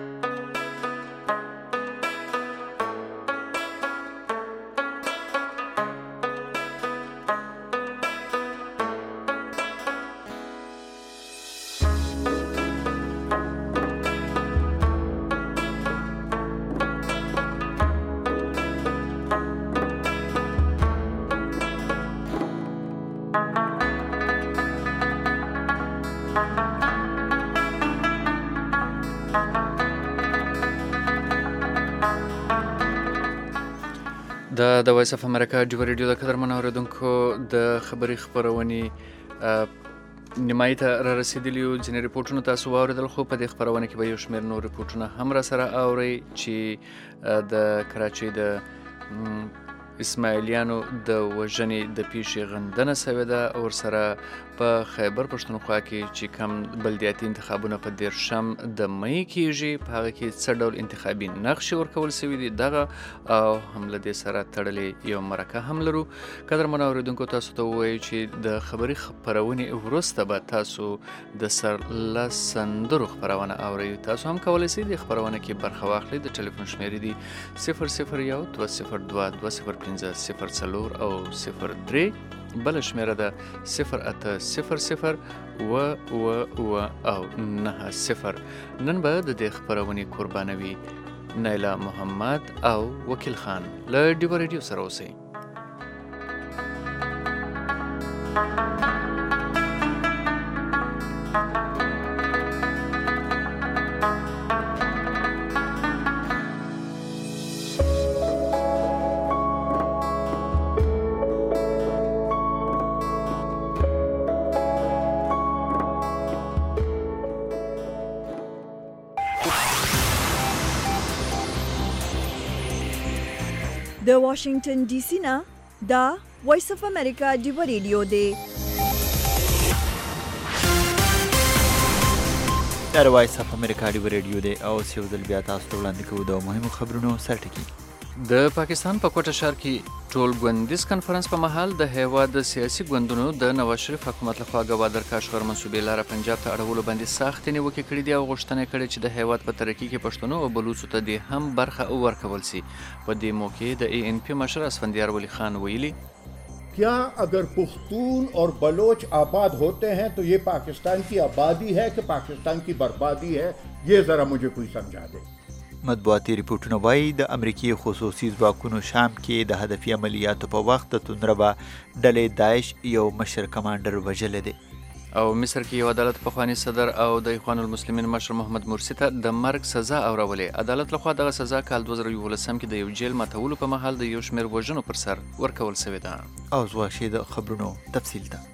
د د وایس اف امریکا ډیو ریډیو د قدرمن اوریدونکو د خبري خبرونې نیمایي ته را رسېدلي یو ځینې ریپورټونه تاسو واورېدل خو په دې خپرونه کې به یو شمېر نور ریپورټونه هم را سره اورئ چې د کراچۍ د اسماعیلیانو د وژنې د پیښې غندنه سوې ده او ورسره په خیبر پښتونخوا کې چې کوم بلدیاتي انتخابونه په دیرشم د مئی کېږي په هغه کې څه ډول انتخابي نقشې ورکول سوي دي دغه او هم له دې سره تړلې یو مرکه هم لرو. قدرمنو اورېدونکو تاسو ته ووایو چې د خبري خپرونې وروسته به تاسو د سرلس سندرو خپرونه اورئ. تاسو هم کولی شئ د خپرونه کې برخه واخلئ. د ټلیفون شمیرې دي صفر صفر یو دوه صفر دوه دوه صفر پنځه صفر څلور او صفر درې، بل شمیره ده صفر اته صفر صفر و و و او نه صفر. نن به د دې خپرونې قربانوي نیلا محمد او وکیل خان. له ډیو ریډیو سره اوسئ. د واشنگټن ډي سي نه دا وایس اف امریکا ډیو ریډیو دی. دا وایس اف امریکا ډیو ریډیو دی او یو ځل بیا تاسو ته وړاندې کوو د مهمو خبرونو سرټکی. د پاکستان په کوټه ښار کې ټول ګوندیز کنفرانس په مهال د هیواد د سیاسي ګوندونو د نواز شریف حکومت لخوا ګوادر کاشغر منصوبې لاره پنجاب ته اړولو باندې سختې نیوکې کړې دي او غوښتنه کړې چې د هیواد په ترقي کې پښتنو او بلوڅو ته دې هم برخه ورکول سي. په دې موقع د ای ان پی مشر اسفندیار ولی خان ویلي क्या अगर पुख्तून और बलोच आबाद होते हैं तो ये पाकिस्तान की आबादी है कि पाकिस्तान की बर्बादी है, ये ज़रा मुझे कोई समझा दे. مطبوعاتي ریپورټونه وایي د امریکای خصوصي ځواکونو شام کې د هدفي عملیاتو په وخت د توندربه ډلې داعش یو مشر کمانډر وژلی دی. او مصر کې یو عدالت پخوانی صدر او د اخوان المسلمین مشر محمد مرسی ته د مرګ سزا اورولې. عدالت لخوا دغه سزا کال دوه زره یولسم کې د یو جیل ماتولو په مهال د یو شمېر وژنو پر سر ورکول شوې ده. او زواشي د خبرونو تفصیل ده.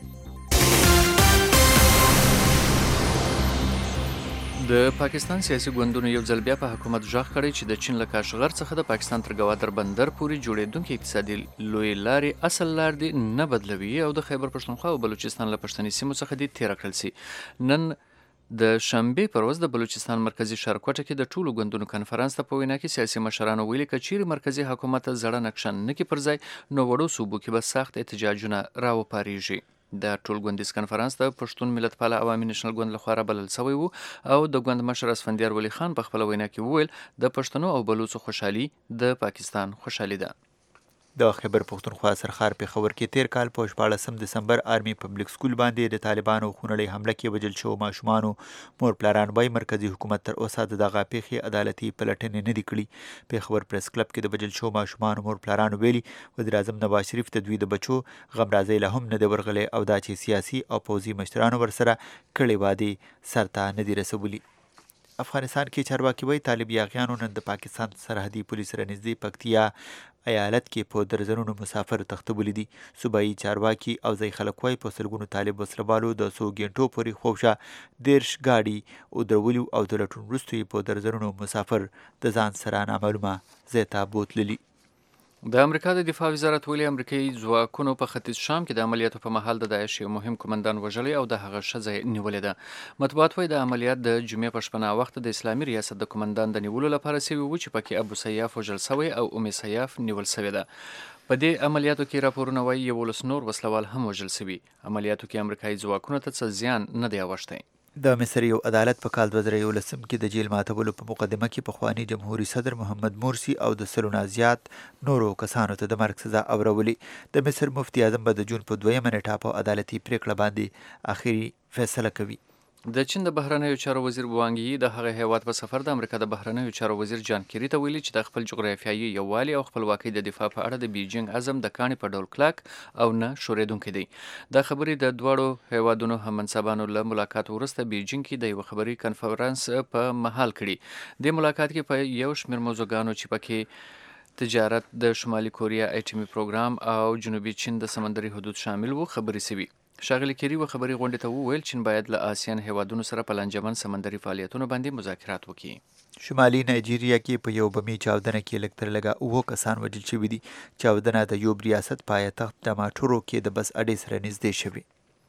د پاکستان سیاسي ګوندونو یو ځل بیا په حکومت ژغ کړی چې د چین له کاشغر څخه د پاکستان تر ګوادر بندر پورې جوړېدونکې اقتصادي لویې لارې اصل لار دې نه بدلوي او د خیبر پښتونخوا او بلوچستان له پښتني سیمو څخه دې تېره کړل سي. نن د شنبې پر ورځ د بلوچستان مرکزي ښارکوټه کې د ټولو ګوندونو کنفرانس ته په وینا کې سیاسي مشرانو ویلي که چیرې مرکزي حکومت زړه نقشه نه کړي پر ځای نو وړو صوبو کې به سخت احتجاجونه راوپارېږي. د ټول ګوندیز کنفرانس د پښتون ملت پاله عوامي نېشنل ګوند لخوا رابلل سوی و او د ګوند مشر اسفندیار ولی خان په خپله وینا کې وویل د پښتنو او بلوڅو خوشحالي د پاکستان خوشحالي ده. د خیبر پښتونخوا سرخار پېښور کې تیر کال په شپاړسم دسمبر آرمي پبلک سکول باندې د طالبانو خونړۍ حمله کې وژل شوو ماشومانو مور پلاران وایي مرکزي حکومت تر اوسه د دغه پیښې عدالتي پلټنې نه دي کړي. پېښور پریس کلب کې د وژل شوو ماشومانو مور پلارانو ویلي وزیر اعظم نواز شریف د دوی د بچو غمرازۍ لا هم نه دی ورغلی او دا چې سیاسي او پوځي مشرانو ورسره کړې وعدې سرته نه دي رسولي. افغانستان کې چارواکي وایي طالب یاغیانو نن د پاکستان سرحدي پولیس سره نږدې پکتیا ایالت کې په درزنونو مسافر تختولي دي. صوبایي چارواکي او ځای خلک وایي په سلګونو طالب وسلوالو د څو ګنټو پورې خوشا دیرش ګاډي ودرولي او د لټون وروسته یې په درزنونو مسافر د ځان سره نامعلومه ځای ته بوتللي. د امریکا د دفاع وزارت ویلي امریکایي ځواکونو په ختیځ شام کې د عملیاتو په مهال د داعش یو مهم قمندان وژلی او د هغه ښځه یې نیولې ده. مطبوعات وایي د عملیات د جمعې په شپه ناوخته د اسلامي ریاست د قمندان د نیولو لپاره سوي وو چې پکې ابو سیاف وژل سوی او ام سیاف نیول سوې ده. په دې عملیاتو کې راپورونه وایي یولس نور وسلوال هم وژل سوي. عملیاتو کې امریکایي ځواکونو ته څه زیان نه دی اوښتی. د مصر یو عدالت په کال دوه زره یولسم کې د جیل ماتولو په مقدمه کې پخواني جمهوري صدر محمد مرسی او د سلو نه زیات نورو کسانو ته د مرګ سزا اورولي. د مصر مفتي اعظم به د جون په دویمه نیټه په عدالتي پریکړه باندې اخري فیصله کوي. د چین د بهرنیو چارو وزیر وانګ یي د هغه هیواد په سفر د امریکا د بهرنیو چارو وزیر جان کیری ته ویلي چې د خپل جغرافیایي یووالي او خپلواکۍ د دفاع په اړه د بیجینګ عزم د کاڼي په ډول کلک او نه شورېدونکی دی. دا خبرې د دواړو هیوادونو هممنصبانو له ملاقات وروسته بیجینګ کې د یو خبري کنفرانس په مهال کړي. د ملاقات کې په یو شمېر موضوعګانو چې پکې تجارت، د شمالي کوریا اټومي پروګرام او جنوبي چین د سمندري حدود شامل وو خبرې سوي. ښاغلي کیری و خبري غونډې ته وویل چین باید له آسیان هیوادونو سره په لنجمن سمندري فعالیتونو باندې مذاکرات وکړي. شمالي نایجیریا کې په یو بمي چاودنه کې لږ تر لږه اووه کسان وژل شوي دي. چاودنه د یوب ریاست پایتخت دماټورو کې د بس اډې سره نږدې شوې.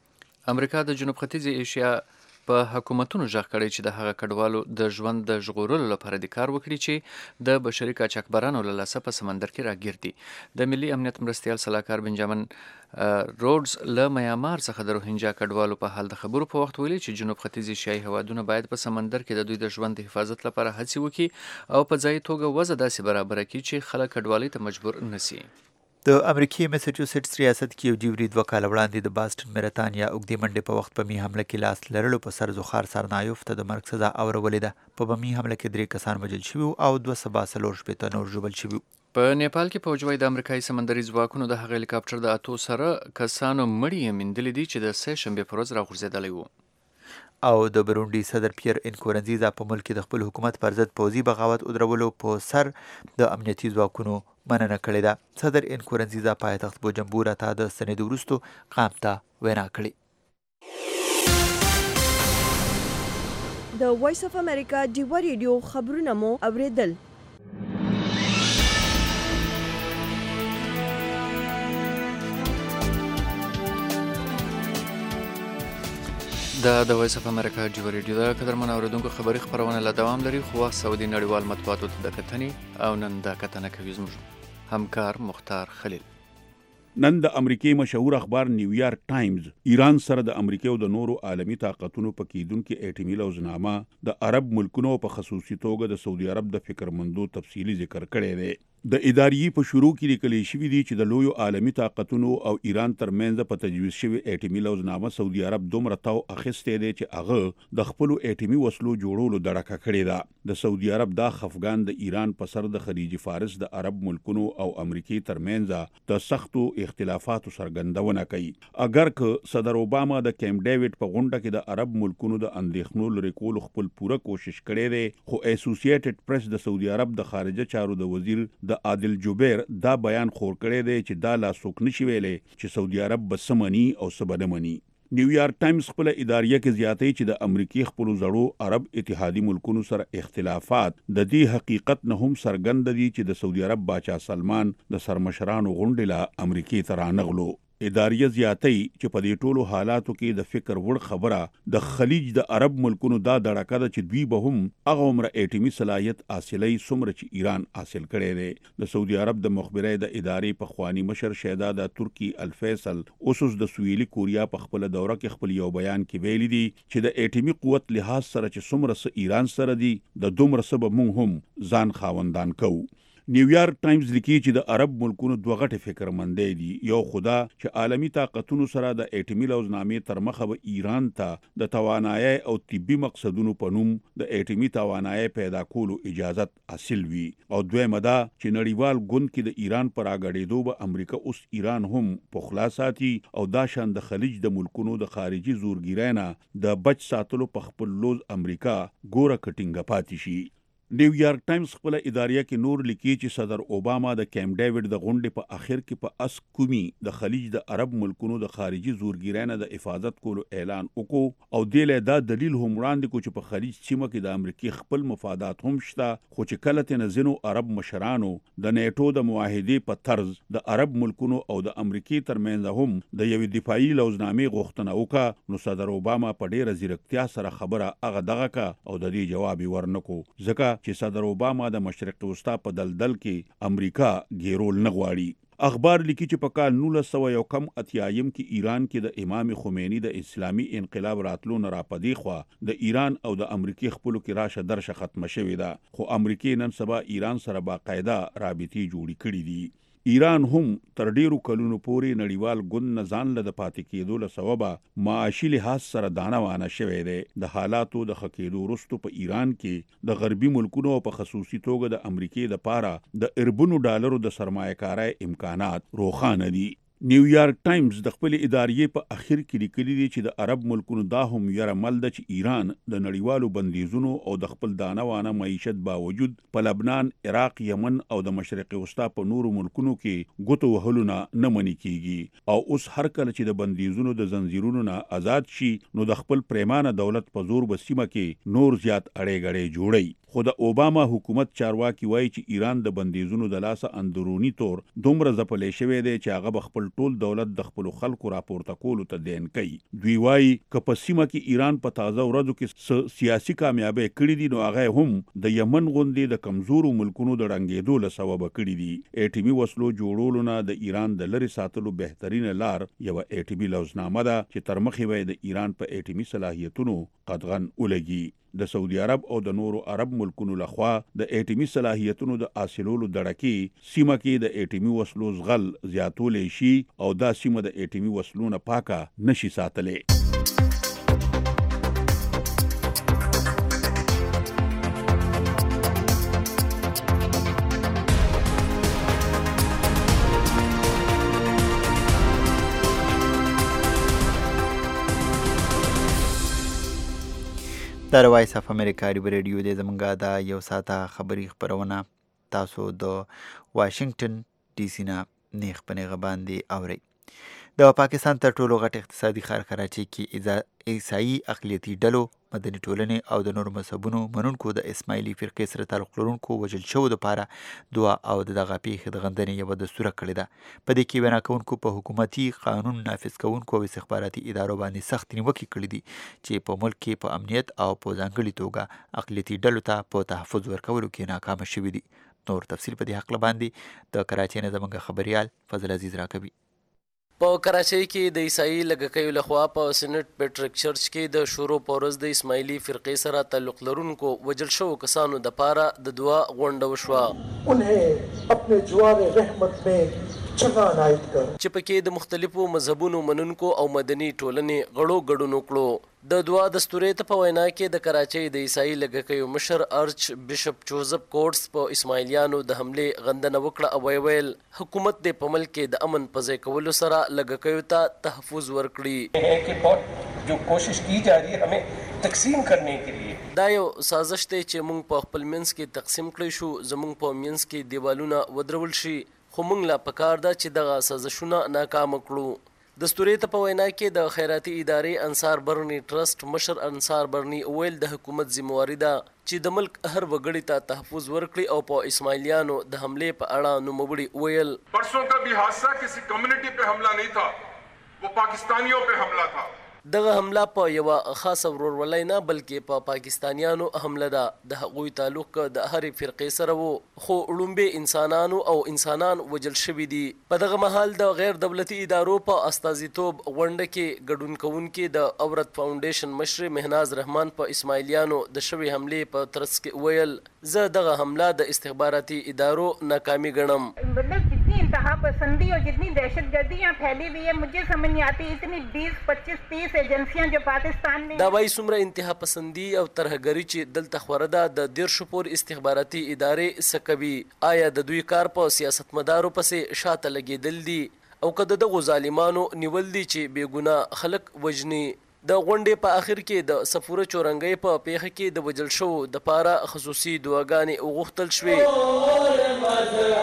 امریکا د جنوب ختیځې ایشیا په حکومتونو ژغ کړی چې د هغه کډوالو د ژوند د ژغورلو لپاره د کار وکړي چې د بشري قاچاقبرانو له لاسه په سمندر کې راګیر دي. د ملي امنیت مرستیال سلاکار بنجامین رودز له میامار څخه د روهینجا کډوالو په حال د خبرو په وخت ویلي چې جنوب ختیځ ایشیایي هیوادونه باید په سمندر کې د دوی د ژوند د حفاظت لپاره هڅې وکړي او په ځای توګه وضع داسې برابره کړي چې خلک کډوالۍ ته مجبور نشي. د امریکای میساچوسیټس ریاست کې یو ډیوري دوه کاله وړاندې د باستون میراتان یا اوږدې منډې په وخت په بمي حمله کې لاس لرلو په سر زوخار سرنایوف ته د مرګ سزا اورولې ده. په بمي حمله کې درې کسان وژل شوي او دوه سوه څلور شپېته نور ژوبل شوي. په نیپال کې پوج وايي د امریکایي سمندري ځواکونو د هغه هلیکاپټر د اتو سره کسانو مړي یې موندلي دي چې د سه شنبې په ورځ راغورځېدلی وو. او د برونډي صدر پیر انکورنزیزا په ملک کې د خپل حکومت پر ضد پوځي بغاوت ودرولو په سر د امنیتي ځواکونو مننه کړې ده. صدر انکورنزیزا پایتخت بوجمبورا ته د ستنېدو وروستو قام ته وینا کړې. د وایس اف امریکا ډیوه ریډیو خبرونه مو اوریدل. دا د وایس اف امریکا ډیوه ریډیو ده. قدرمنو اورېدونکو خبري خپرونه لا دوام لري خو سعودي نړیوال مطبوعاتو ته د کتنې او نن دا کتنه کوي زموږ همکار مختار خلیل. نن د امریکای مشهور اخبار نیویارک ټایمز ایران سره د امریکای او د نورو عالمی طاقتونو په کېدونکو اټومي لوزنامه د عرب ملکونو په خصوصي توګه د سعودي عرب د فکرمندو تفصیلی ذکر کړی دی. د اداریې په شروع کې لیکل شوی دی چې د لویو عالمی طاقتونو او ایران ترمنځ په تجویز شوی اټومي لوزنامه سعودي عرب دومره تاو اخیستی دی چې هغه د خپل اټومي وسلو جوړولو دړکه کړې ده. د سعودي عرب دا خفګان د ایران په سر د خلیج فارس د عرب ملکونو او امریکای ترمنځ د سختو اختلافاتو څرګندونه کوي. اگر که صدر اوباما د کیمپ ډیوډ په غونډه کې د عرب ملکونو د اندېښنو لرې کولو خپل پوره کوشش کړی دی خو اسوسییټډ پریس د سعودي عرب د خارجه چارو د وزیر د عادل جوبیر دا بیان خور کړی دی چې دا لا څوک نشي ویلی چې سعودي عرب به څه مني او څه به نه مني. نیویارک ټایمز خپل اداریه کې زیاتوي چې د امریکای خپلو زړو عرب اتحادي ملکونو سره اختلافات د دې حقیقت نه هم څرګند دي چې د سعودي عرب باچا سلمان د سرمشرانو غونډې له امریکای ته رانغلو. اداریه زیاتوي چې په دې ټولو حالاتو کې د فکر وړ خبره د خلیج د عرب ملکونو دا دړکه ده چې دوی به هم هغه عمره اټومي صلاحیت حاصلوي څومره چې ایران حاصل کړی دی. د سعودي عرب د مخبرۍ د ادارې پخواني مشر شهزاده د ترکی الفیصل اوس د سویلي کوریا په خپل دوره کې خپل یو بیان کې ویلي دي چې د اټومي قوت لحاظ سره چې څومره څه ایران سره دي د دومره څه به موږ هم ځان خاوندان کوو. نیویارک ټایمز لیکي چې د عرب ملکونو دوه غټې فکرمندۍ دي. یو خدا چې عالمی طاقتونو سره د اټومي لوزنامې تر مخه به ایران ته د توانایي او طبي مقصدونو په نوم د اټومي توانایي پیدا کولو اجازت حاصل وي او دویمه دا چې نړیوال ګوند کې د ایران پر اګړېدو به امریکا اوس ایران هم په خلا ساتي او دا شان د خلیج د ملکونو د خارجي زورګیرۍ نه د بچ ساتلو په خپل لوز امریکا ګوره کټینګه پاتې شي. نیویارک ټایمز خپل اداریه کې نور لیکي چې صدر اوباما د کیمپ ډیوډ د غونډې په اخر کې په اس کومي د خلیج د عرب ملکونو د خارجي زورګیرۍ نه د حفاظت کولو اعلان وکړو او دې له دا دلیل هم وړاندې کو چې په خلیج سیمه کې د امریکای خپل مفادات هم شته خو چې کله ته نزنو عرب مشرانو د نیټو د معاهدې په طرز د عرب ملکونو او د امریکای ترمنځ هم د یوې دفاعي لوزنامې غوښتنه وکړه نو صدر اوباما په ډیره ځیرکتیا سره خبره هغه دغه کا او د دې جواب ورنکو ځکه چې صدر اوباما د مشرق وسطا په دلدل کې امریکا ګیرول نه غواړي. اخبار لیکي چې په کال نولس سوه یو کم اتیایم کې ایران کې د امام خمینی د اسلامي انقلاب راتلو نه راپدې خوا د ایران او د امریکای خپلو کې راشه درشه ختمه شوې ده خو امریکای نن سبا ایران سره باقاعده رابطې جوړې کړې دي. ایران هم تر ډیرو کلونو پورې نړیوال ګوند نه ځان له د پاتې کېدو له سببه معاشي لحاظ سره دانه وانه شوی دی. د حالاتو د ښه کېدو وروسته په ایران کې د غربي ملکونو په خصوصي توګه د امریکای دپاره د اربونو ډالرو د سرمایه کارۍ امکانات روښانه دي. نیویارک ټایمز د خپل اداریې په اخر کې لیکلي دي چې د عرب ملکونو دا هم یره مل ده چې ایران د نړیوالو بندیزونو او د خپل دانه وانه معیشت باوجود په لبنان، عراق، یمن او د مشرق وسطا په نورو ملکونو کې ګوتو وهلو نه نه منې کیږي او اوس هر کله چې د بندیزونو د زنجیرونو نه آزاد شي نو د خپل پریمانه دولت په زور به سیمه کې نور زیات اړې غړې جوړي. خو د اوباما حکومت چارواکي وایي چې ایران د بندیزونو د لاسه اندروني تور دومره ځپلی شوی دی چې هغه به خپل ټول دولت د خپلو خلکو راپورته کولو ته دین کوي. دوی وایي که په سیمه کې ایران په تازه ورځو کې سیاسي کامیابۍ کړي دي نو هغه هم د یمن غوندې د کمزورو ملکونو د ړنګېدو له سببه کړي دي. اټومي وسلو جوړولو نه د ایران د لرې ساتلو بهترینه لار یوه اټومي لوزنامه ده چې تر مخې به د ایران په اټومي صلاحیتونو قدغن ولګي. د سعودي عرب او د نورو عرب ملکونو لخوا د اټومي صلاحیتونو د حاصلولو دړکې سیمه کې د اټومي وسلو زغل زیاتولی شي او دا سیمه د اټومي وسلو نه پاکه نشي ساتلی. د وایس اف امریکا ریډیو د زمونږه د یو ساعته خبري خبرونه تاسو د واشنگټن ډي سي نه نیغ په نیغه باندې اورئ. د پاکستان تر ټولو غټ اقتصادي ښار کراچۍ کې عیسائی اقلیتي ډلو، مدني ټولنې او د نورو مذهبونو منونکو د اسماعیلي فرقې سره تعلق لرونکو وژل شوو دپاره دعا او د دغه پیښې د غندنې یوه دستوره کړې ده. په دې کې وینا کوونکو په حکومتي قانون نافذ کوونکو او استخباراتي ادارو باندې سخت نیوکې کړې دي چې په ملک کې په امنیت او په ځانګړې توګه اقلیتي ډلو ته په تحفظ ورکولو کې ناکامه شوي دي. نور تفصیل په دې هکله باندې د کراچۍ نه زموږ خبریال فضل عزیز راکوي. په کراچۍ کې د عیسائی لږکیو لخوا په سینټ پیټریک چرچ کې د شورو پورز د اسماعیلي فرقې سره تعلق لرونکو وژل شوو کسانو دپاره د دعا غونډه وشوه چې پکې د مختلفو مذهبونو منونکو او مدني ټولنې غړو ګډون وکړو. د دعا دستورې ته په وینا کې د کراچۍ د عیسائی لږکیو مشر ارچ بشپ جوزف کوټس په اسماعیلیانو د حملې غندنه وکړه او ویل حکومت د په ملک کې د امن په ځای کولو سره لږکیو ته تحفظ ورکړي. جو کوشش کی جا رہی ہے ہمیں تقسیم کرنے کے لیے دا یو سازش دی چې موږ په خپل منځ کې تقسیم کړی شو، زموږ په منځ کې دیوالونه ودرول شي، خو موږ لا پکار ده چې دغه سازشونه ناکام کړو. دستورې ته په وینا کې د خیراتي ادارې انصار برني ټرست مشر انصار برني ویل د حکومت ذمہواری ده چې د ملک هر وګړي ته تحفظ ورکړي او په اسماعیلیانو د حملې په اړه نوموړي ویل پرسوں کا بھی حادثہ کسی کمیونٹی پہ حملہ نہیں تھا، وہ پاکستانیوں پہ حملہ تھا. دغه حمله په یوه خاصه ورورولۍ نه بلکې په پاکستانیانو حمله ده. د هغوی تعلق د هرې فرقې سره و، خو وړومبې انسانانو او انسانان وژل شوي دي. په دغه مهال د غیر دولتي ادارو په استازیتوب غونډه کې ګډون کوونکي د اورت فاونډیشن مشر مهناز رحمان په اسماعیلیانو د شوې حملې په ترڅ کې ویل زه دغه حمله د استخباراتي ادارو ناکامي ګڼم. جتنی انتہا پسندی اور جتنی دہشت گردیاں پھیلی ہوئی ہے مجھے سمجھ نہیں آتی. اتنی بیس پچیس تیس ایجنسیاں جو پاکستان میں دا وایي څومره انتها پسندي او ترهګري چې دلته خوره ده د دیرشو پورې استخباراتي ادارې څه کوي. آیا د دوی کار په سیاستمدارو پسې شاته لګېدل دي او که د دغو ظالمانو نیول دي چې بېګناه خلک وژني؟ د غونډې په آخر کې د صفوره چورنګۍ په پیښه کې د وژل شوو دپاره خصوصي دعاګانې وغوښتل شوې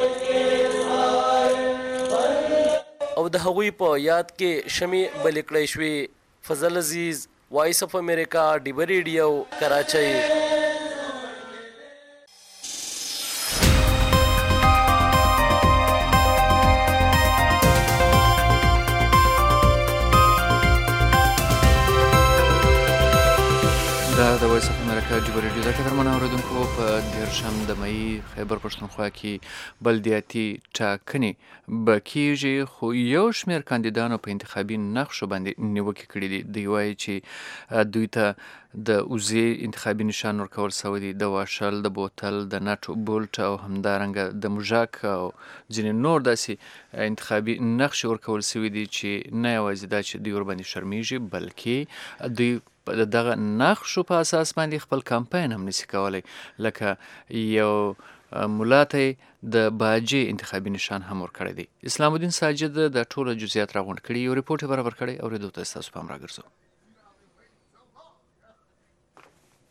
او د هغوی په یاد کې شمې بلې کړی شوې. فضل عزیز، وایس اف امریکا، ډیبه ریډیو، کراچۍ. دا د وایس اف امریکا ډیبه ریډیو ده. قدرمنو اورېدونکو، په دېرشم د مۍ خیبر پښتونخوا کې بلدیاتي ټاکنې به کېږي، خو یو شمېر کاندیدانو په انتخابي نقشو باندې نیوکې کړي دي. دوی وایي چې دوی ته د وزې انتخابي نشان ورکول سوی دي، د واشل، د بوتل، د نټ بولټ او همدارنګه د موږک او ځینې نور داسې انتخابي نقشې ورکول سوي دي چې نه یوازې دا چې دوی ورباندې شرمېږي بلکې دوی د دغه نقشو په اساس باندې خپل کمپاین هم نشي کولی. لکه یو ملا ته د باجې انتخابي نشان هم ورکړی دی. اسلام الدین ساجد د ټوله جزئیات راغونډ کړي، یو ریپورټ یې برابر کړی، اورېدو ته ستاسو پام راګرځو.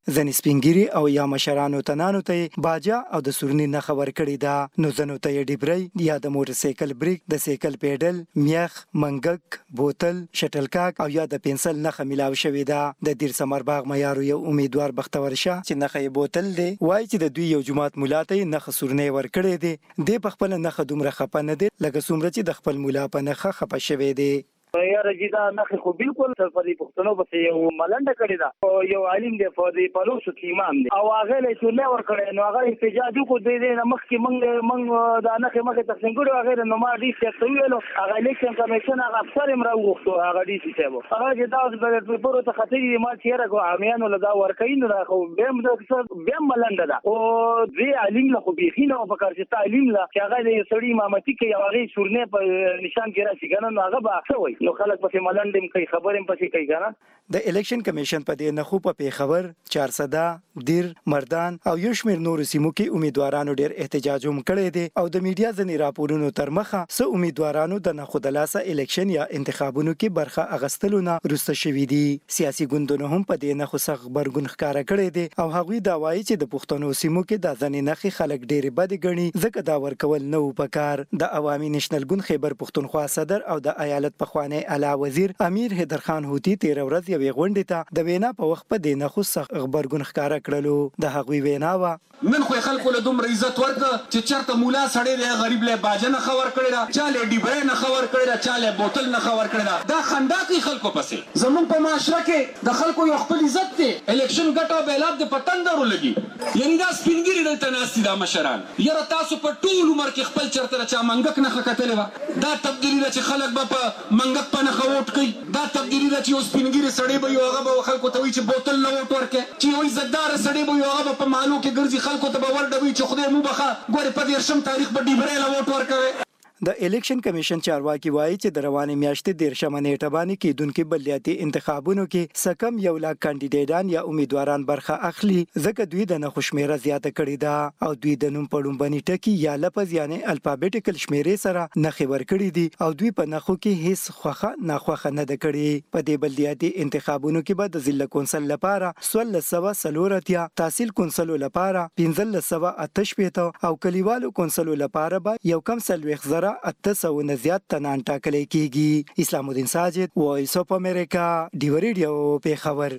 ځنې سپینګیري او یا مشرانو تنانو ته باجا او د سورني نه خبر کړی دا نو ځنو ته ډیبري یا د موټر سایکل بریک د سایکل پیډل میخ منګک بوتل شټل کاک او یا د پنسل نه ملاو شوی دا د دیر سمر باغ معیار یو امیدوار بختور شه چې نخې بوتل دی وای چې د دوی یو جماعت مولا ته نه سورني ور کړی دی د خپل نه خدومره خپه نه دی لکه څومره چې د خپل مولا په نه خپه شوی دی یا رجیدا نخ خو بالکل سفری پښتنو په یو ملنډ کړی دا یو عالم دی په دې پلوص کې امام دی او هغه له څونه ور کړی نو هغه احتجاج کو دی نه مخ کې منګ منګ دا نخ مخ تقسیم کړو هغه نو ما دې څه ویلو هغه الیکشن کمیشن هغه افسر امر وغوښتو هغه دې څه سبب هغه چې دا د پیپرو ته خطرې ما چیرې کو امیانو لدا ور کین نو خو بهم د بهم ملنډ دا او دې عالم له خو بيخینه په کار چې تعلیم لا چې هغه دې سړی امامتي کې یو هغه سورنه په نشان کې راشي کنه نو هغه با څه وای نو خلک پسې ملنډم کوي خبرم پسې کوي کنه د الیکشن کمیشن په دې نه خو په پیښور چارسده دیر مردان او یو شمېر نور سیمو کې امیدوارانو ډېر احتجاج هم کړی دی او د میډیا ځینې راپورونو تر مخه څه امیدوارانو د نه خودلاسه الیکشن یا انتخابونو کې برخه اغستلو نه وروسته شوي دي سیاسي ګوندونو هم په دې نه خو سخت غبرګون ښکاره کړی دی او هغوی دا وایي چې د پښتنو سیمو کې دا ځینې نښې خلک ډېرې بدې ګڼي ځکه دا ورکول نه و پکار د عوامي نېشنل ګوند خیبر پښتونخوا صدر او د ایالت پخوانی اعلی وزیر امیر حیدر خان هوتی تیر ورځ یوې غونډې ته د وینا په وخت په دې نه خو سخت غبرګون ښکاره کړلو د هغوی وینا وه نن خو خلکو له دومره عزت ورکړه چې چېرته مولا سړی دی غریب له باجه نه خبر کړی ده چا له ډیبرۍ نه خبر کړی ده چا له بوتل نه خبر کړی ده دا خندا کوي خلکو پسې زمونږ په معاشره کې د خلکو یو خپل عزت دی الیکشن ګټه او بیلاب د پتندرو لګي یعنی دا سپینګیري دلته ناست دي دا مشران یاره تاسو په ټول عمر کې خپل چېرته چا منګک نښه کتلې وه دا تبدیلي ده چې خلک به په منګک په نښه ووټ کوي دا تبدیلي ده چې یو سپینګیري سړی به یو هغه به خلکو ته وایي چې بوتل نه ووټ ورکړي چې یو عزتداره سړی به یو هغه به په مالو کې ګرځي خلکو ته به ورډوي چې خدای مو بخښه ګورې په دېرشم تاریخ به ډیبرۍ له ووټ ورکوي د الیکشن کمیشن چارواکي وایي چې د روانې میاشتې دیرشمه نیټه باندې کېدونکي بلدیاتي انتخابونو کې څه کم یو لاک کاندیدان یا امیدواران برخه اخلي ځکه دوی د نښو شمېره زیاته کړې ده او دوی د نوم په لومبني ټکي یا لفظ یعنې الفابیټیکل شمېرې سره نښې ورکړي دي او دوی په نښو کې هیڅ خوښه ناخوښه نه ده کړې په دې بلدیاتي انتخابونو کې به د ضلع کونسل لپاره څوارلس سوه څلور اتیا تحصیل کونسلو لپاره پنځلس سوه اته شپېته او کلیوالو کونسلو لپاره به یو کم څلوېښت زره اته سوه نه زیات تنان ټاکلی کیږي اسلام الدین ساجد وایس اف امریکا ډیو ریډیو پیښور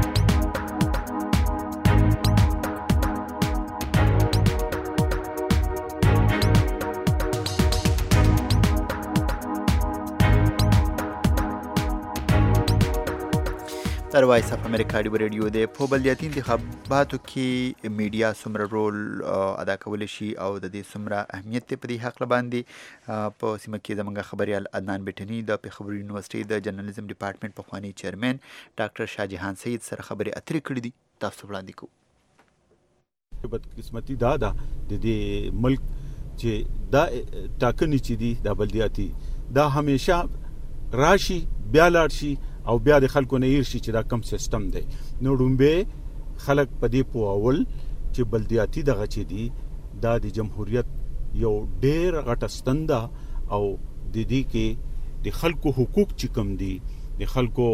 در وایس اف امریکا ډیو ریډیو د په بلدیاتي انتخاباتو کې میډیا څومره رول ادا کولی شي او د دې څومره اهمیت دی په دې هکله باندې په سیمه کې زموږ خبریال عدنان بیټني د پېښور یونیورسټۍ د جرنالیزم ډپارټمنټ پخوانی چیرمن ډاکټر شاهجهان سید سره خبرې اترې کړې دي تاسو وړاندې کوو بدقسمتي دا ده د دې ملک چې دا ټاکنې چې دي د بلدیاتي دا همیشه راشي بیا لاړ شي او بیا د خلکو نه هیر شي چې دا کم سیستم دی نو ډومبې خلک په دې پوهول چې بلدیاتي دغه چې دي دا د جمهوریت یو ډېر غټه ستن ده او د دې کې د خلکو حقوق چې کم دي د خلکو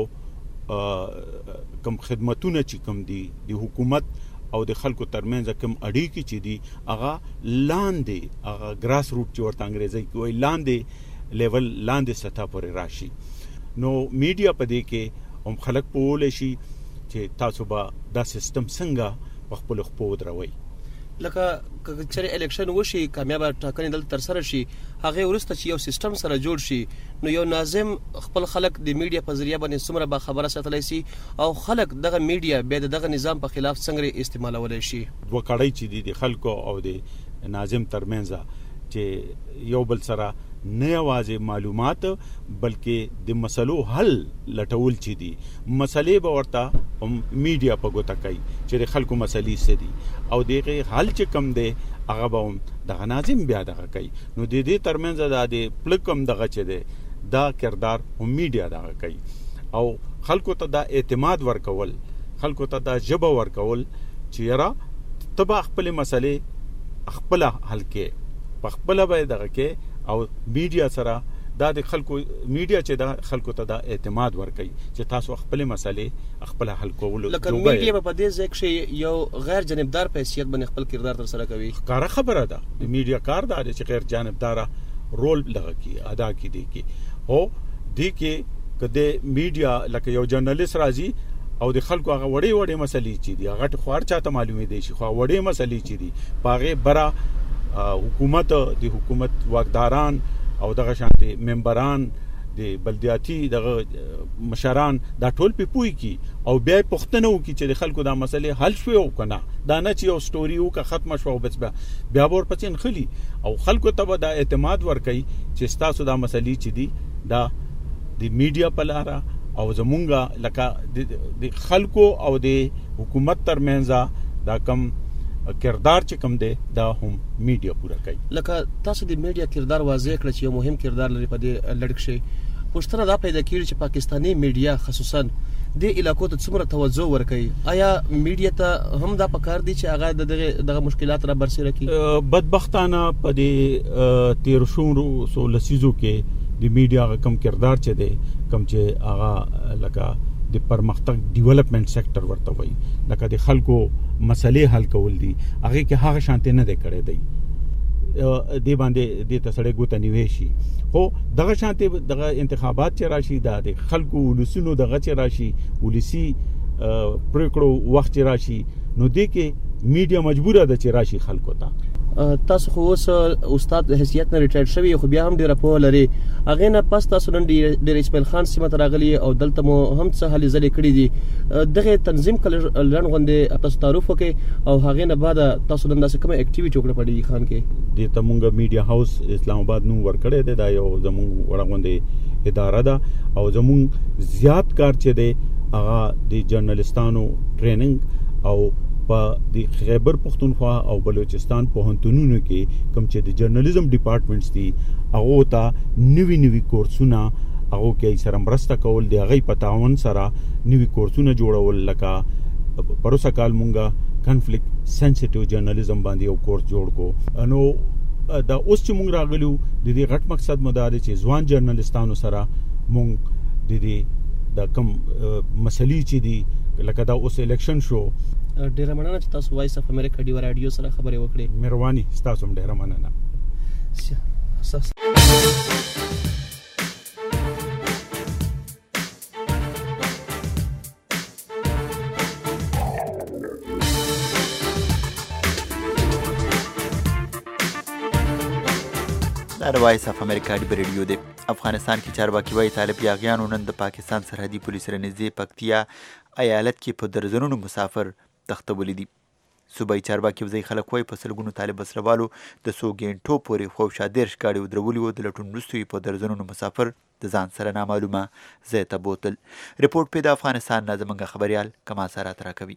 کم خدمتونه چې کم دي د حکومت او د خلکو ترمنځ کم اړیکې چې دي هغه لاندې هغه ګراس روټ چې ورته انګریزي کې وایي لاندې لیول لاندې سطح پورې راشي نو میډیا په دې کې هم خلک پوهولی شي چې تاسو به دا سیستم څنګه په خپلو خپو ودروئ لکه که چېرې الیکشن وشي کامیابه ټاکنې دلته ترسره شي هغې وروسته چې یو سیستم سره جوړ شي نو یو ناظم خپل خلک د میډیا په ذریعه باندې څومره باخبره ساتلی شي او خلک دغه میډیا بیا د دغه نظام په خلاف څنګه استعمالولی شي دوه کړۍ چې دي د خلکو او د ناظم ترمنځ چې یو بل سره نه یوازې معلومات بلکې د مسلو حل لټول چې دي مسلې به ورته میډیا په ګوته کوي چې د خلکو مسلې څه دي او دغه حل چې کم دی هغه به دغه ناظم بیا دغه کوي نو د دې ترمنځ دا د پلک هم دغه چې دی دا کردار هم میډیا دغه کوي او خلکو ته دا اعتماد ورکول خلکو ته دا ژبه ورکول چې یاره ته به خپلې مسلې خپله حل کې په خپله به دغه کې او میډیا سره دا د خلکو میډیا چې دا خلکو ته دا اعتماد ورکوي چې تاسو خپل مسلې خپل حل کولو لکه میډیا په دې ځای کې یو غیر جانبدار په حیثیت باندې خپل کردار تر سره کوي. کار خبره ده د میډیا کار دا چې غیر جانبدار رول لغه کی ادا کی دی کی او دی کې کده میډیا لکه یو جرنالست راځي او د خلکو هغه وړي وړي مسلې چي دي هغه خوار چاته معلومه دي شي خو وړي مسلې چي دي پاغه برا حکومت د حکومت واکداران او دغه شانتي ممبران د بلدیاتي دغه مشران دا ټول په پوي کی او بیا پښتنو کی چې د خلکو دا مسلې حل شوي او کنه دا نه چې یو سټوري او که ختم شو بس بیا ور پچین خلی او خلکو ته دا اعتماد ورکي چې تاسو دا مسلې چې دي دا د میډیا په لاره او زمونږه لکه د خلکو او د حکومت ترمنځ دا کم کردار چې کم دی دا هم میډیا پورا کوي. لکه تاسو د میډیا کردار واضح کړ چې یو مهم کردار لري په دې لړک شي پوښتنه دا پیدا کیږي چې پاکستاني میډیا خصوصا د علاقو ته څومره توجه ورکوي. آیا میډیا ته هم دا پکار دي چې هغه دغه دغه مشکلات را برسېره کړي؟ بدبختانه په دې تیر شورو سو لسیزو کې د میډیا کم کردار چې دی کم چې هغه لکه د پرمختګ ډیولپمنٹ سېکټر ورته وایي لکه د خلکو مسلې حل کول دي هغه کې هغه شانته نه دی کړی دی دی باندې د تسړې ګوت نیوي شي خو دغه شانته دغه انتخابات چې راشي د خلکو ولسونو دغه چې راشي ولسی پریکړو وخت چې راشي نو دې کې میډیا مجبوره ده چې راشي خلکو ته. تاسو خو اوس استاد حیثیت نه ریټایر شوی خو بیا هم ډیر په لري اغه نه پس تاسو نن ډیر اسماعیل خان سیمه تراغلی او دلته مو هم څه حل زلې کړی دي دغه تنظیم کله لړن غونډه تاسو تعارف وکي او هغه نه بعد تاسو نن داسې کوم اکټیویټي وکړه پړی خان کې د تمونګه میډیا هاوس اسلام آباد نو ورکړی دی دا یو زمون وړ غونډه اداره ده او زمون زیات کار چې دی هغه د جرنالستانو ټریننګ او په د خیبر پختونخوا او بلوچستان پوهنتونونو کې کوم چې د جرنالیزم ډپارټمنټس دي هغه ته نوي نوي کورسونه هغه کې سره مرسته کول دی هغه په تعاون سره نوي کورسونه جوړول لکه پروسه کال مونږه کنفلیکټ سنسټیو جرنالیزم باندې یو کورس جوړ کو نو دا اوس چې مونږ راغلو د دې غټ مقصد مدار چې ځوان جرنالیستانو سره مونږ د دې د کوم مسلې چې دي لکه دا اوس الیکشن شو ډیره مننه چې تاسو وایس اف امریکا ډیو رادیو سره خبرې وکړې. مهرباني تاسو هم ډیره مننه. دا وایس اف امریکا ډیو رادیو دی. افغانستان کې چارواکي وایي طالب یاغیانو نن د پاکستان سرحدي پولیس سره نږدې پکتیا ایالت کې په درزنونو مسافر تختولي دي. صوبایي چارواکي وزۍ خلک وایي په سلګونو طالب وسلوالو د څو ګینټو پورې خوشا دېرش ګاډي ودرولي وو د لټون وروسته یې په درزنونو مسافر د ځان سره نامعلومه ځای ته بوتل. رپورټ پې د افغانستان نه زموږ خبریال کمال سرات راکوي.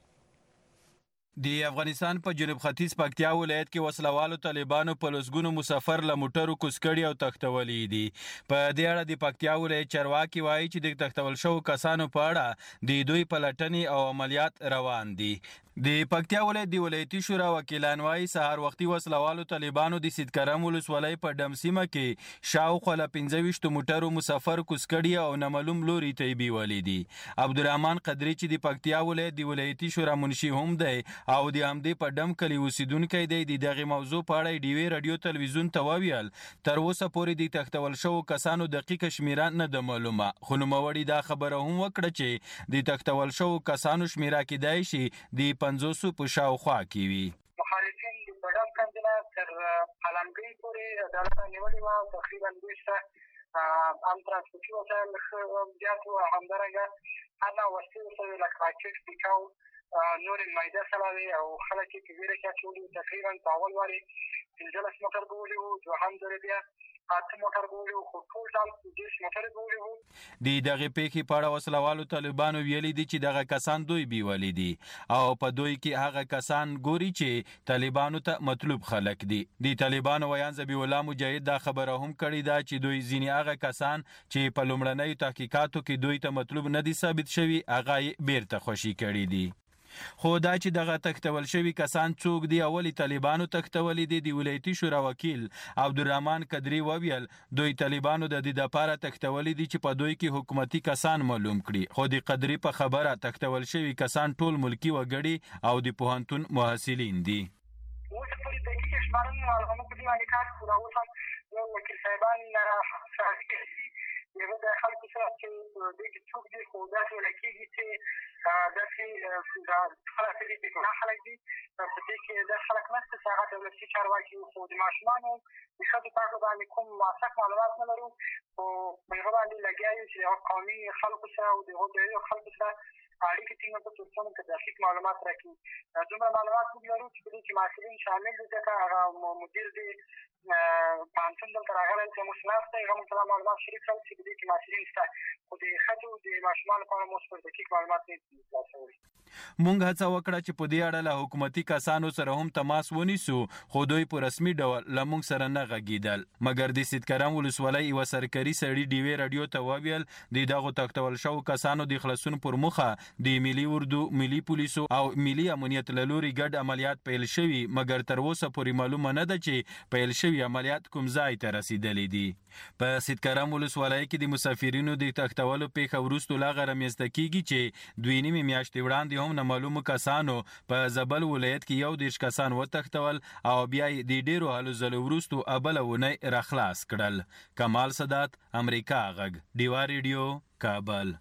د افغانستان په جنوب ختیځ پکتیا ولایت کې وسلوالو طالبانو په لسګونو مسافر له موټرو کوز کړي او تښتولي دي. په دې اړه د پکتیا ولایت چارواکي وایي چې د تښتول شوو کسانو په اړه د دوی پلټنې او عملیات روان دي. د پکتیا ولایت د ولایتي شورا وکیلان وایي سهار وختي وسلوالو طالبانو د سیدکرم ولسوالۍ په ډم سیمه کې شاوخوا له پنځه ویشتو موټرو مسافر کوز کړي او نامعلوم لوري ته یې بیولي دي. عبدالرحمن قدري چې د پکتیا ولایت د ولایتي شورا منشي هم دی او د همدې په ډم کلي اوسیدونکی دی د دغې موضوع په اړه ډیوې راډیو تلویزیون ته وویل تر اوسه پورې د تښتول شوو کسانو دقیقه شمیره نه ده معلومه خو نوموړي دا خبره هم وکړه چې د تښتول شوو کسانو شمیره کیدای شي د پنځوسو په شاوخوا کې وي. مخالفین د بډام کندنه تر قلمګۍ پورې ډله نیولې وه تقریبا دویسته عام ترانسپورټي وسایل زیات وو همدارنګه هر نوع وسلې ورسره لکه راکټ پیکاو نورې مایده سلاوې او خلک یې په ویره کې اچولي وو. تقریبا په اول وارې پنځلس موټر بولي وو دوهم ځل بیا اته موټر بولي وو خو ټول ټال دېرش موټر بولي وو. د دغې پیښې په اړه وسلوالو طالبانو ویلي دي چې دغه کسان دوی بیولي دي او په دوی کې هغه کسان ګوري چې طالبانو ته مطلوب خلک دي. د طالبانو ویان ذبیح الله مجاهد دا خبره هم کړې ده چې دوی ځینې هغه کسان چې په لومړنیو تحقیقاتو کې دوی ته مطلوب نه دي ثابت شوي هغه یې بیرته خوشي کړي دي. خو دا چې دغه تختول شوي کسان څوک دي، اولي طالبانو تختولي دي. د ولایتي شورا وکیل عبدالرحمن قدري وویل دوی طالبانو د دې دپاره تختولي دي چې په دوی کې حکومتي کسان معلوم کړي. خو د قدري په خبره تختول شوي کسان ټول ملکي وګړي او د پوهنتون محصلین دي. اوس پورې دقیق شمارنې معلومات په دې باندې کار کوو. اوس هم یو وکیل صاحبان سره کړي یو د خلکو سره چې دوی کې څوک دي، خو داسې ویل کېږي چې داسې دا خلک دي چې ګناه خلک دي، په دې کې داسې خلک نشته چې هغه دولتي چارواکي وي. خو د ماشومانو د ښځو په اړه باندې کوم موثق معلومات نه لرو، خو په هغه باندې لګیا یو چې هغه قومي خلکو سره او د هغو ځایي خلکو سره اړیکې ټینګ کړو تر څو موږ دقیق معلومات راکړي. دومره معلومات موږ لرو چې په دې کې محصلین شامل دي، ځکه هغه مدیر دی پوهنتون دلته راغلی چې موږ ناست دی، هغه موږ سره معلومات شریک کړل چې په دې کې محصلین شته، خو د ښځو د ماشومانو په اړه موږ پر دقیق معلومات نه دي خلاصولی. مونږ هڅه وکړه چې په دې اړه له حکومتي کسانو سره هم تماس ونیسو، خو دوی په رسمي ډول له مونږ سره نه غږېدل. مګر د سیدکرم ولسوالۍ یوه سرکري سړي ډیوې راډیو ته وویل د دغو تختول شوو کسانو د خلاصون پر موخه د ملي اردو، ملي پولیسو او ملي امنیت له لوري ګډ عملیات پیل شوي، مګر تر اوسه پورې معلومه نه ده چې پیل شوي عملیات کوم ځای ته رسیدلی دي. په سیدکرم ولسوالۍ کې د مسافرینو د تختولو پیښه وروسته لا هغه رامنځته کیږي چې دوی نیمې میاشتې وړاندې هم نامعلومو کسانو په زابل ولایت کې یو دېرش کسان وتښتول او بیا یې د ډېرو هلو ځلو وروسته بله اونۍ راخلاص کړل. کمال سادات، امریکا غږ، ډیوا ریډیو، کابل.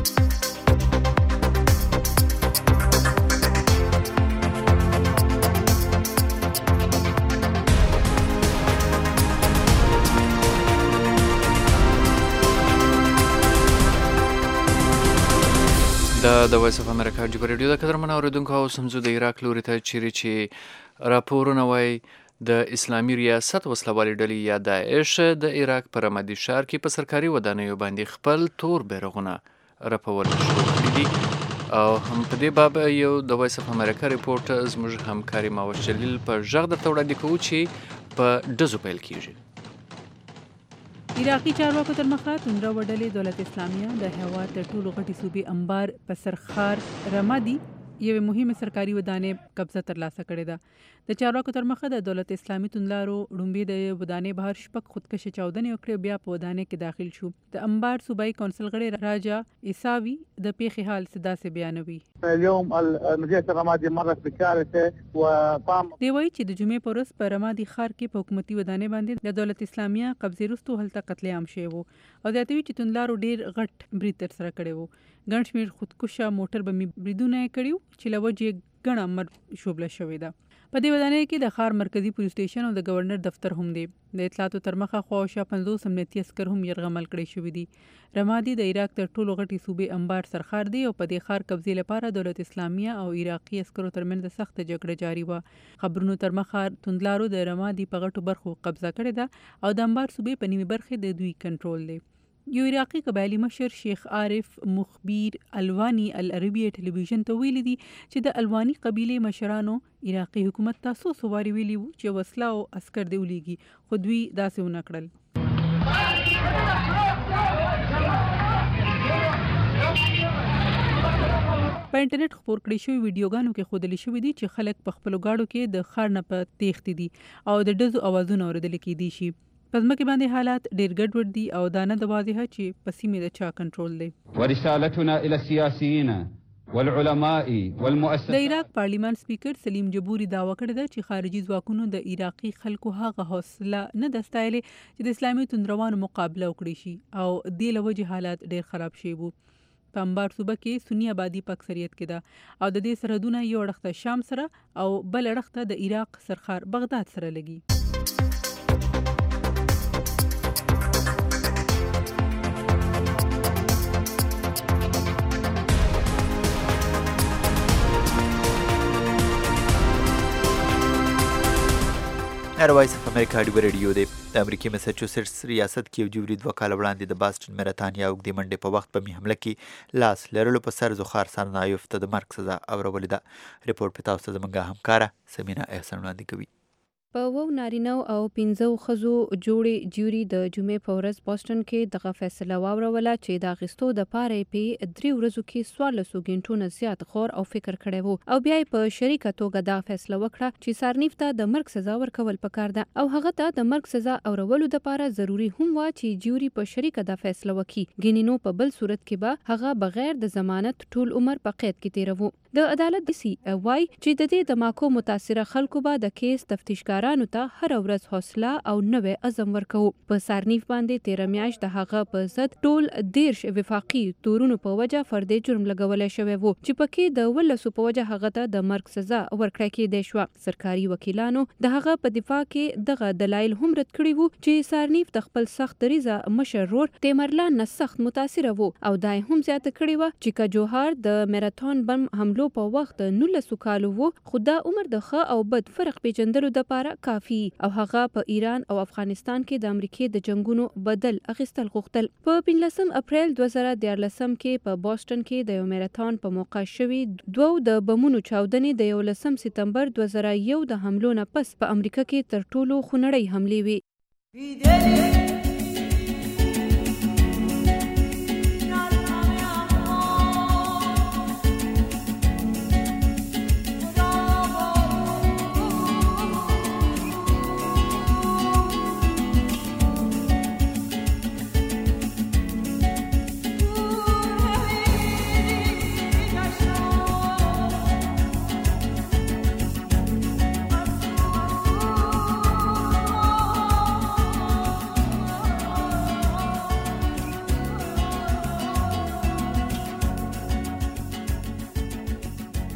دا د وایس اف امریکا ډیوا ریډیو د قدرمن اورېدونکو او سمزو د عراق لوري ته چیرې چې راپورونه وایي د اسلامي ریاست وسلوالې ډلې یا داعش د عراق په رمادي ښار کې په سرکاري ودانیو باندې خپل تور بیرغونه رپول شروع کړي دي او هم په دې باب یو د وایس اف امریکا ریپورټ زموږ همکاري ماوش جلیل په غږ درته وړاندې کوو چې په ډزو پیل کیږي. عراقي چارواکو تر مخه توندره وډلې دولت اسلامیه د هیواد تر ټولو غټي صوبې انبار په سرخار رمادي یوه مهمه سرکاري ودانې قبضه ترلاسه کړې ده. د چارواکو تر مخه د دولت اسلامي توندلارو ډومبې د ودانې بهر شپږ خودکشي چاودنې وکړې، بیا په ودانې کې داخل شو. د انبار صوبایي کونسل غړی راجا ایساوي د پیښې حال داسې بیانوي. اليوم مدينة رمادي مرت بكارثة وقام دی وایي چې د جمعې په ورځ په رمادي ښار کې په حکومتي ودانې باندې د دولت اسلامیه قبضې وروسته هلته قتل عام شوی و او زیاتوي چې توندلارو ډېر غټ برید ترسره کړی و. ګڼ شمېر خودکشه موټر بمي بریدونه یې کړي وو چې له وجې ګڼه مر شوبله شوې ده. په دې ودانۍ کې د ښار مرکزي پولیس سټیشن او د گورنر دفتر هم دی. د اطلاعاتو تر مخه خواوشا پنځوس امنیتي عسکر هم یرغمل کړی شوي دي. رمادي د عراق تر ټولو غټي صوبې انبار سرخار دی او په دې ښار قبضې لپاره دولت اسلامیه او عراقي عسکرو ترمنځ سخته جګړه جاري وه. خبرونو تر مخه توندلارو د رمادي په غټو برخو قبضه کړې ده او د انبار صوبې په نیمې برخې د دوی کنټرول دی. یو عراقي قبایلي مشر شیخ عارف مخبیر الوانی العربي ټلویزیون ته ویلي دي چې د الوانی قبیلې مشرانو عراقي حکومت تاسو سواری ویلي وو چې وسله او عسكر دی ولېږي، خو دوی داسې ونه کړل. په انټرنیټ خپور کړی شوی ویډیوګانو کې ښودل شوي دي چې خلک په خپلو گاډو کې د ښار نه په تېښتې دي او د ډزو اوازونه اورېدل کېدی شي. په ځمکې باندې حالات ډېر ګډوډ دي او دا نه د واضحه چې په سیمې د چا کنټرول دی. ورسالتنا الى السياسيين والعلماء والمؤسسات. د عراق پارلیمان سپیکر سلیم جبوري دعوه کړې ده چې خارجي ځواکونو د عراقي خلکو هغه حوصله نه ده ستایلې چې د اسلامي توندروانو مقابله وکړي شي او دې له وجې حالات ډېر خراب شوي وو. په انبار صوبه کې سنی آبادي په اکثریت کې ده او د دې سرحدونه یو اړخته شام سره او بل اړخته د عراق سرخار بغداد سره لګي. وایس اف امریکا ډیوا ریډیو دی. د امریکې مساچوسټس ریاست کې یو جوړي دوه کاله وړاندې د باسټن میراتان یا اوږدې منډې په وخت په حمله کې لاس لرلو په سر زخار سرنایف ته د مرګ سزا اورولې ده. ریپورټ په تاسو ته زموږ همکاره سمینا احسان وړاندې کوي. په وو نارینه او پنځو خزو جوړې جیوري د جمعې په ورځ بوسټن کې دغه فیصله واوروله چې د اخیستو د پاره په درې ورځو کې څوارلسو غنټو نه زیات غور او فکر کړی وو او بیا په شریکه توګه دا فیصله وکړه چې سارنیف ته د مرګ سزا ورکول پکار ده او هغه ته د مرګ سزا اورولو د پاره ضروری هم و چې جیوري په شریکه دا فیصله وکړي ګینینو په بل صورت کې به هغه بغیر د ضمانت ټول عمر په قید کې تیرو د عدالت د سی وای چې د دې د ماکو متاثره خلکو به د کیس تفتیشکارانو ته هر ورځ حوصله او نوې عزم ورکو په سارنیف باندې تیر میاشت د هغه په ضد ټول دیرش وفاقي تورونو په وجه فردي جرم لګولای شوی وو چې پکې د ولسو په وجه هغه ته د مرګ سزا ورکړای کېدای شو سرکاري وکیلانو د هغه په دفاع کې دغه دلایل هم رد کړي وو چې سارنیف د خپل سخت دریزه مشر رور تیمرلان نه سخت متاثره وو او دای هم زیاته کړي وو چې کجوهر د میراثون بم حملو په وخت نولس کالو وو خو دا عمر د ښه او بد فرق پیژندلو د پاره کافي او هغه په ایران او افغانستان کې د امریکای د جنگونو بدل اخیستل غوښتل په پنځلسم اپریل دوه زره دیارلسم کې په بوسټن کې د یو میراثون په موقع شوی دوو د بمونو چاودنې د یولسم سپتمبر دوه زره یو د حملو نه پس په امریکا کې تر ټولو خونړۍ حملې وي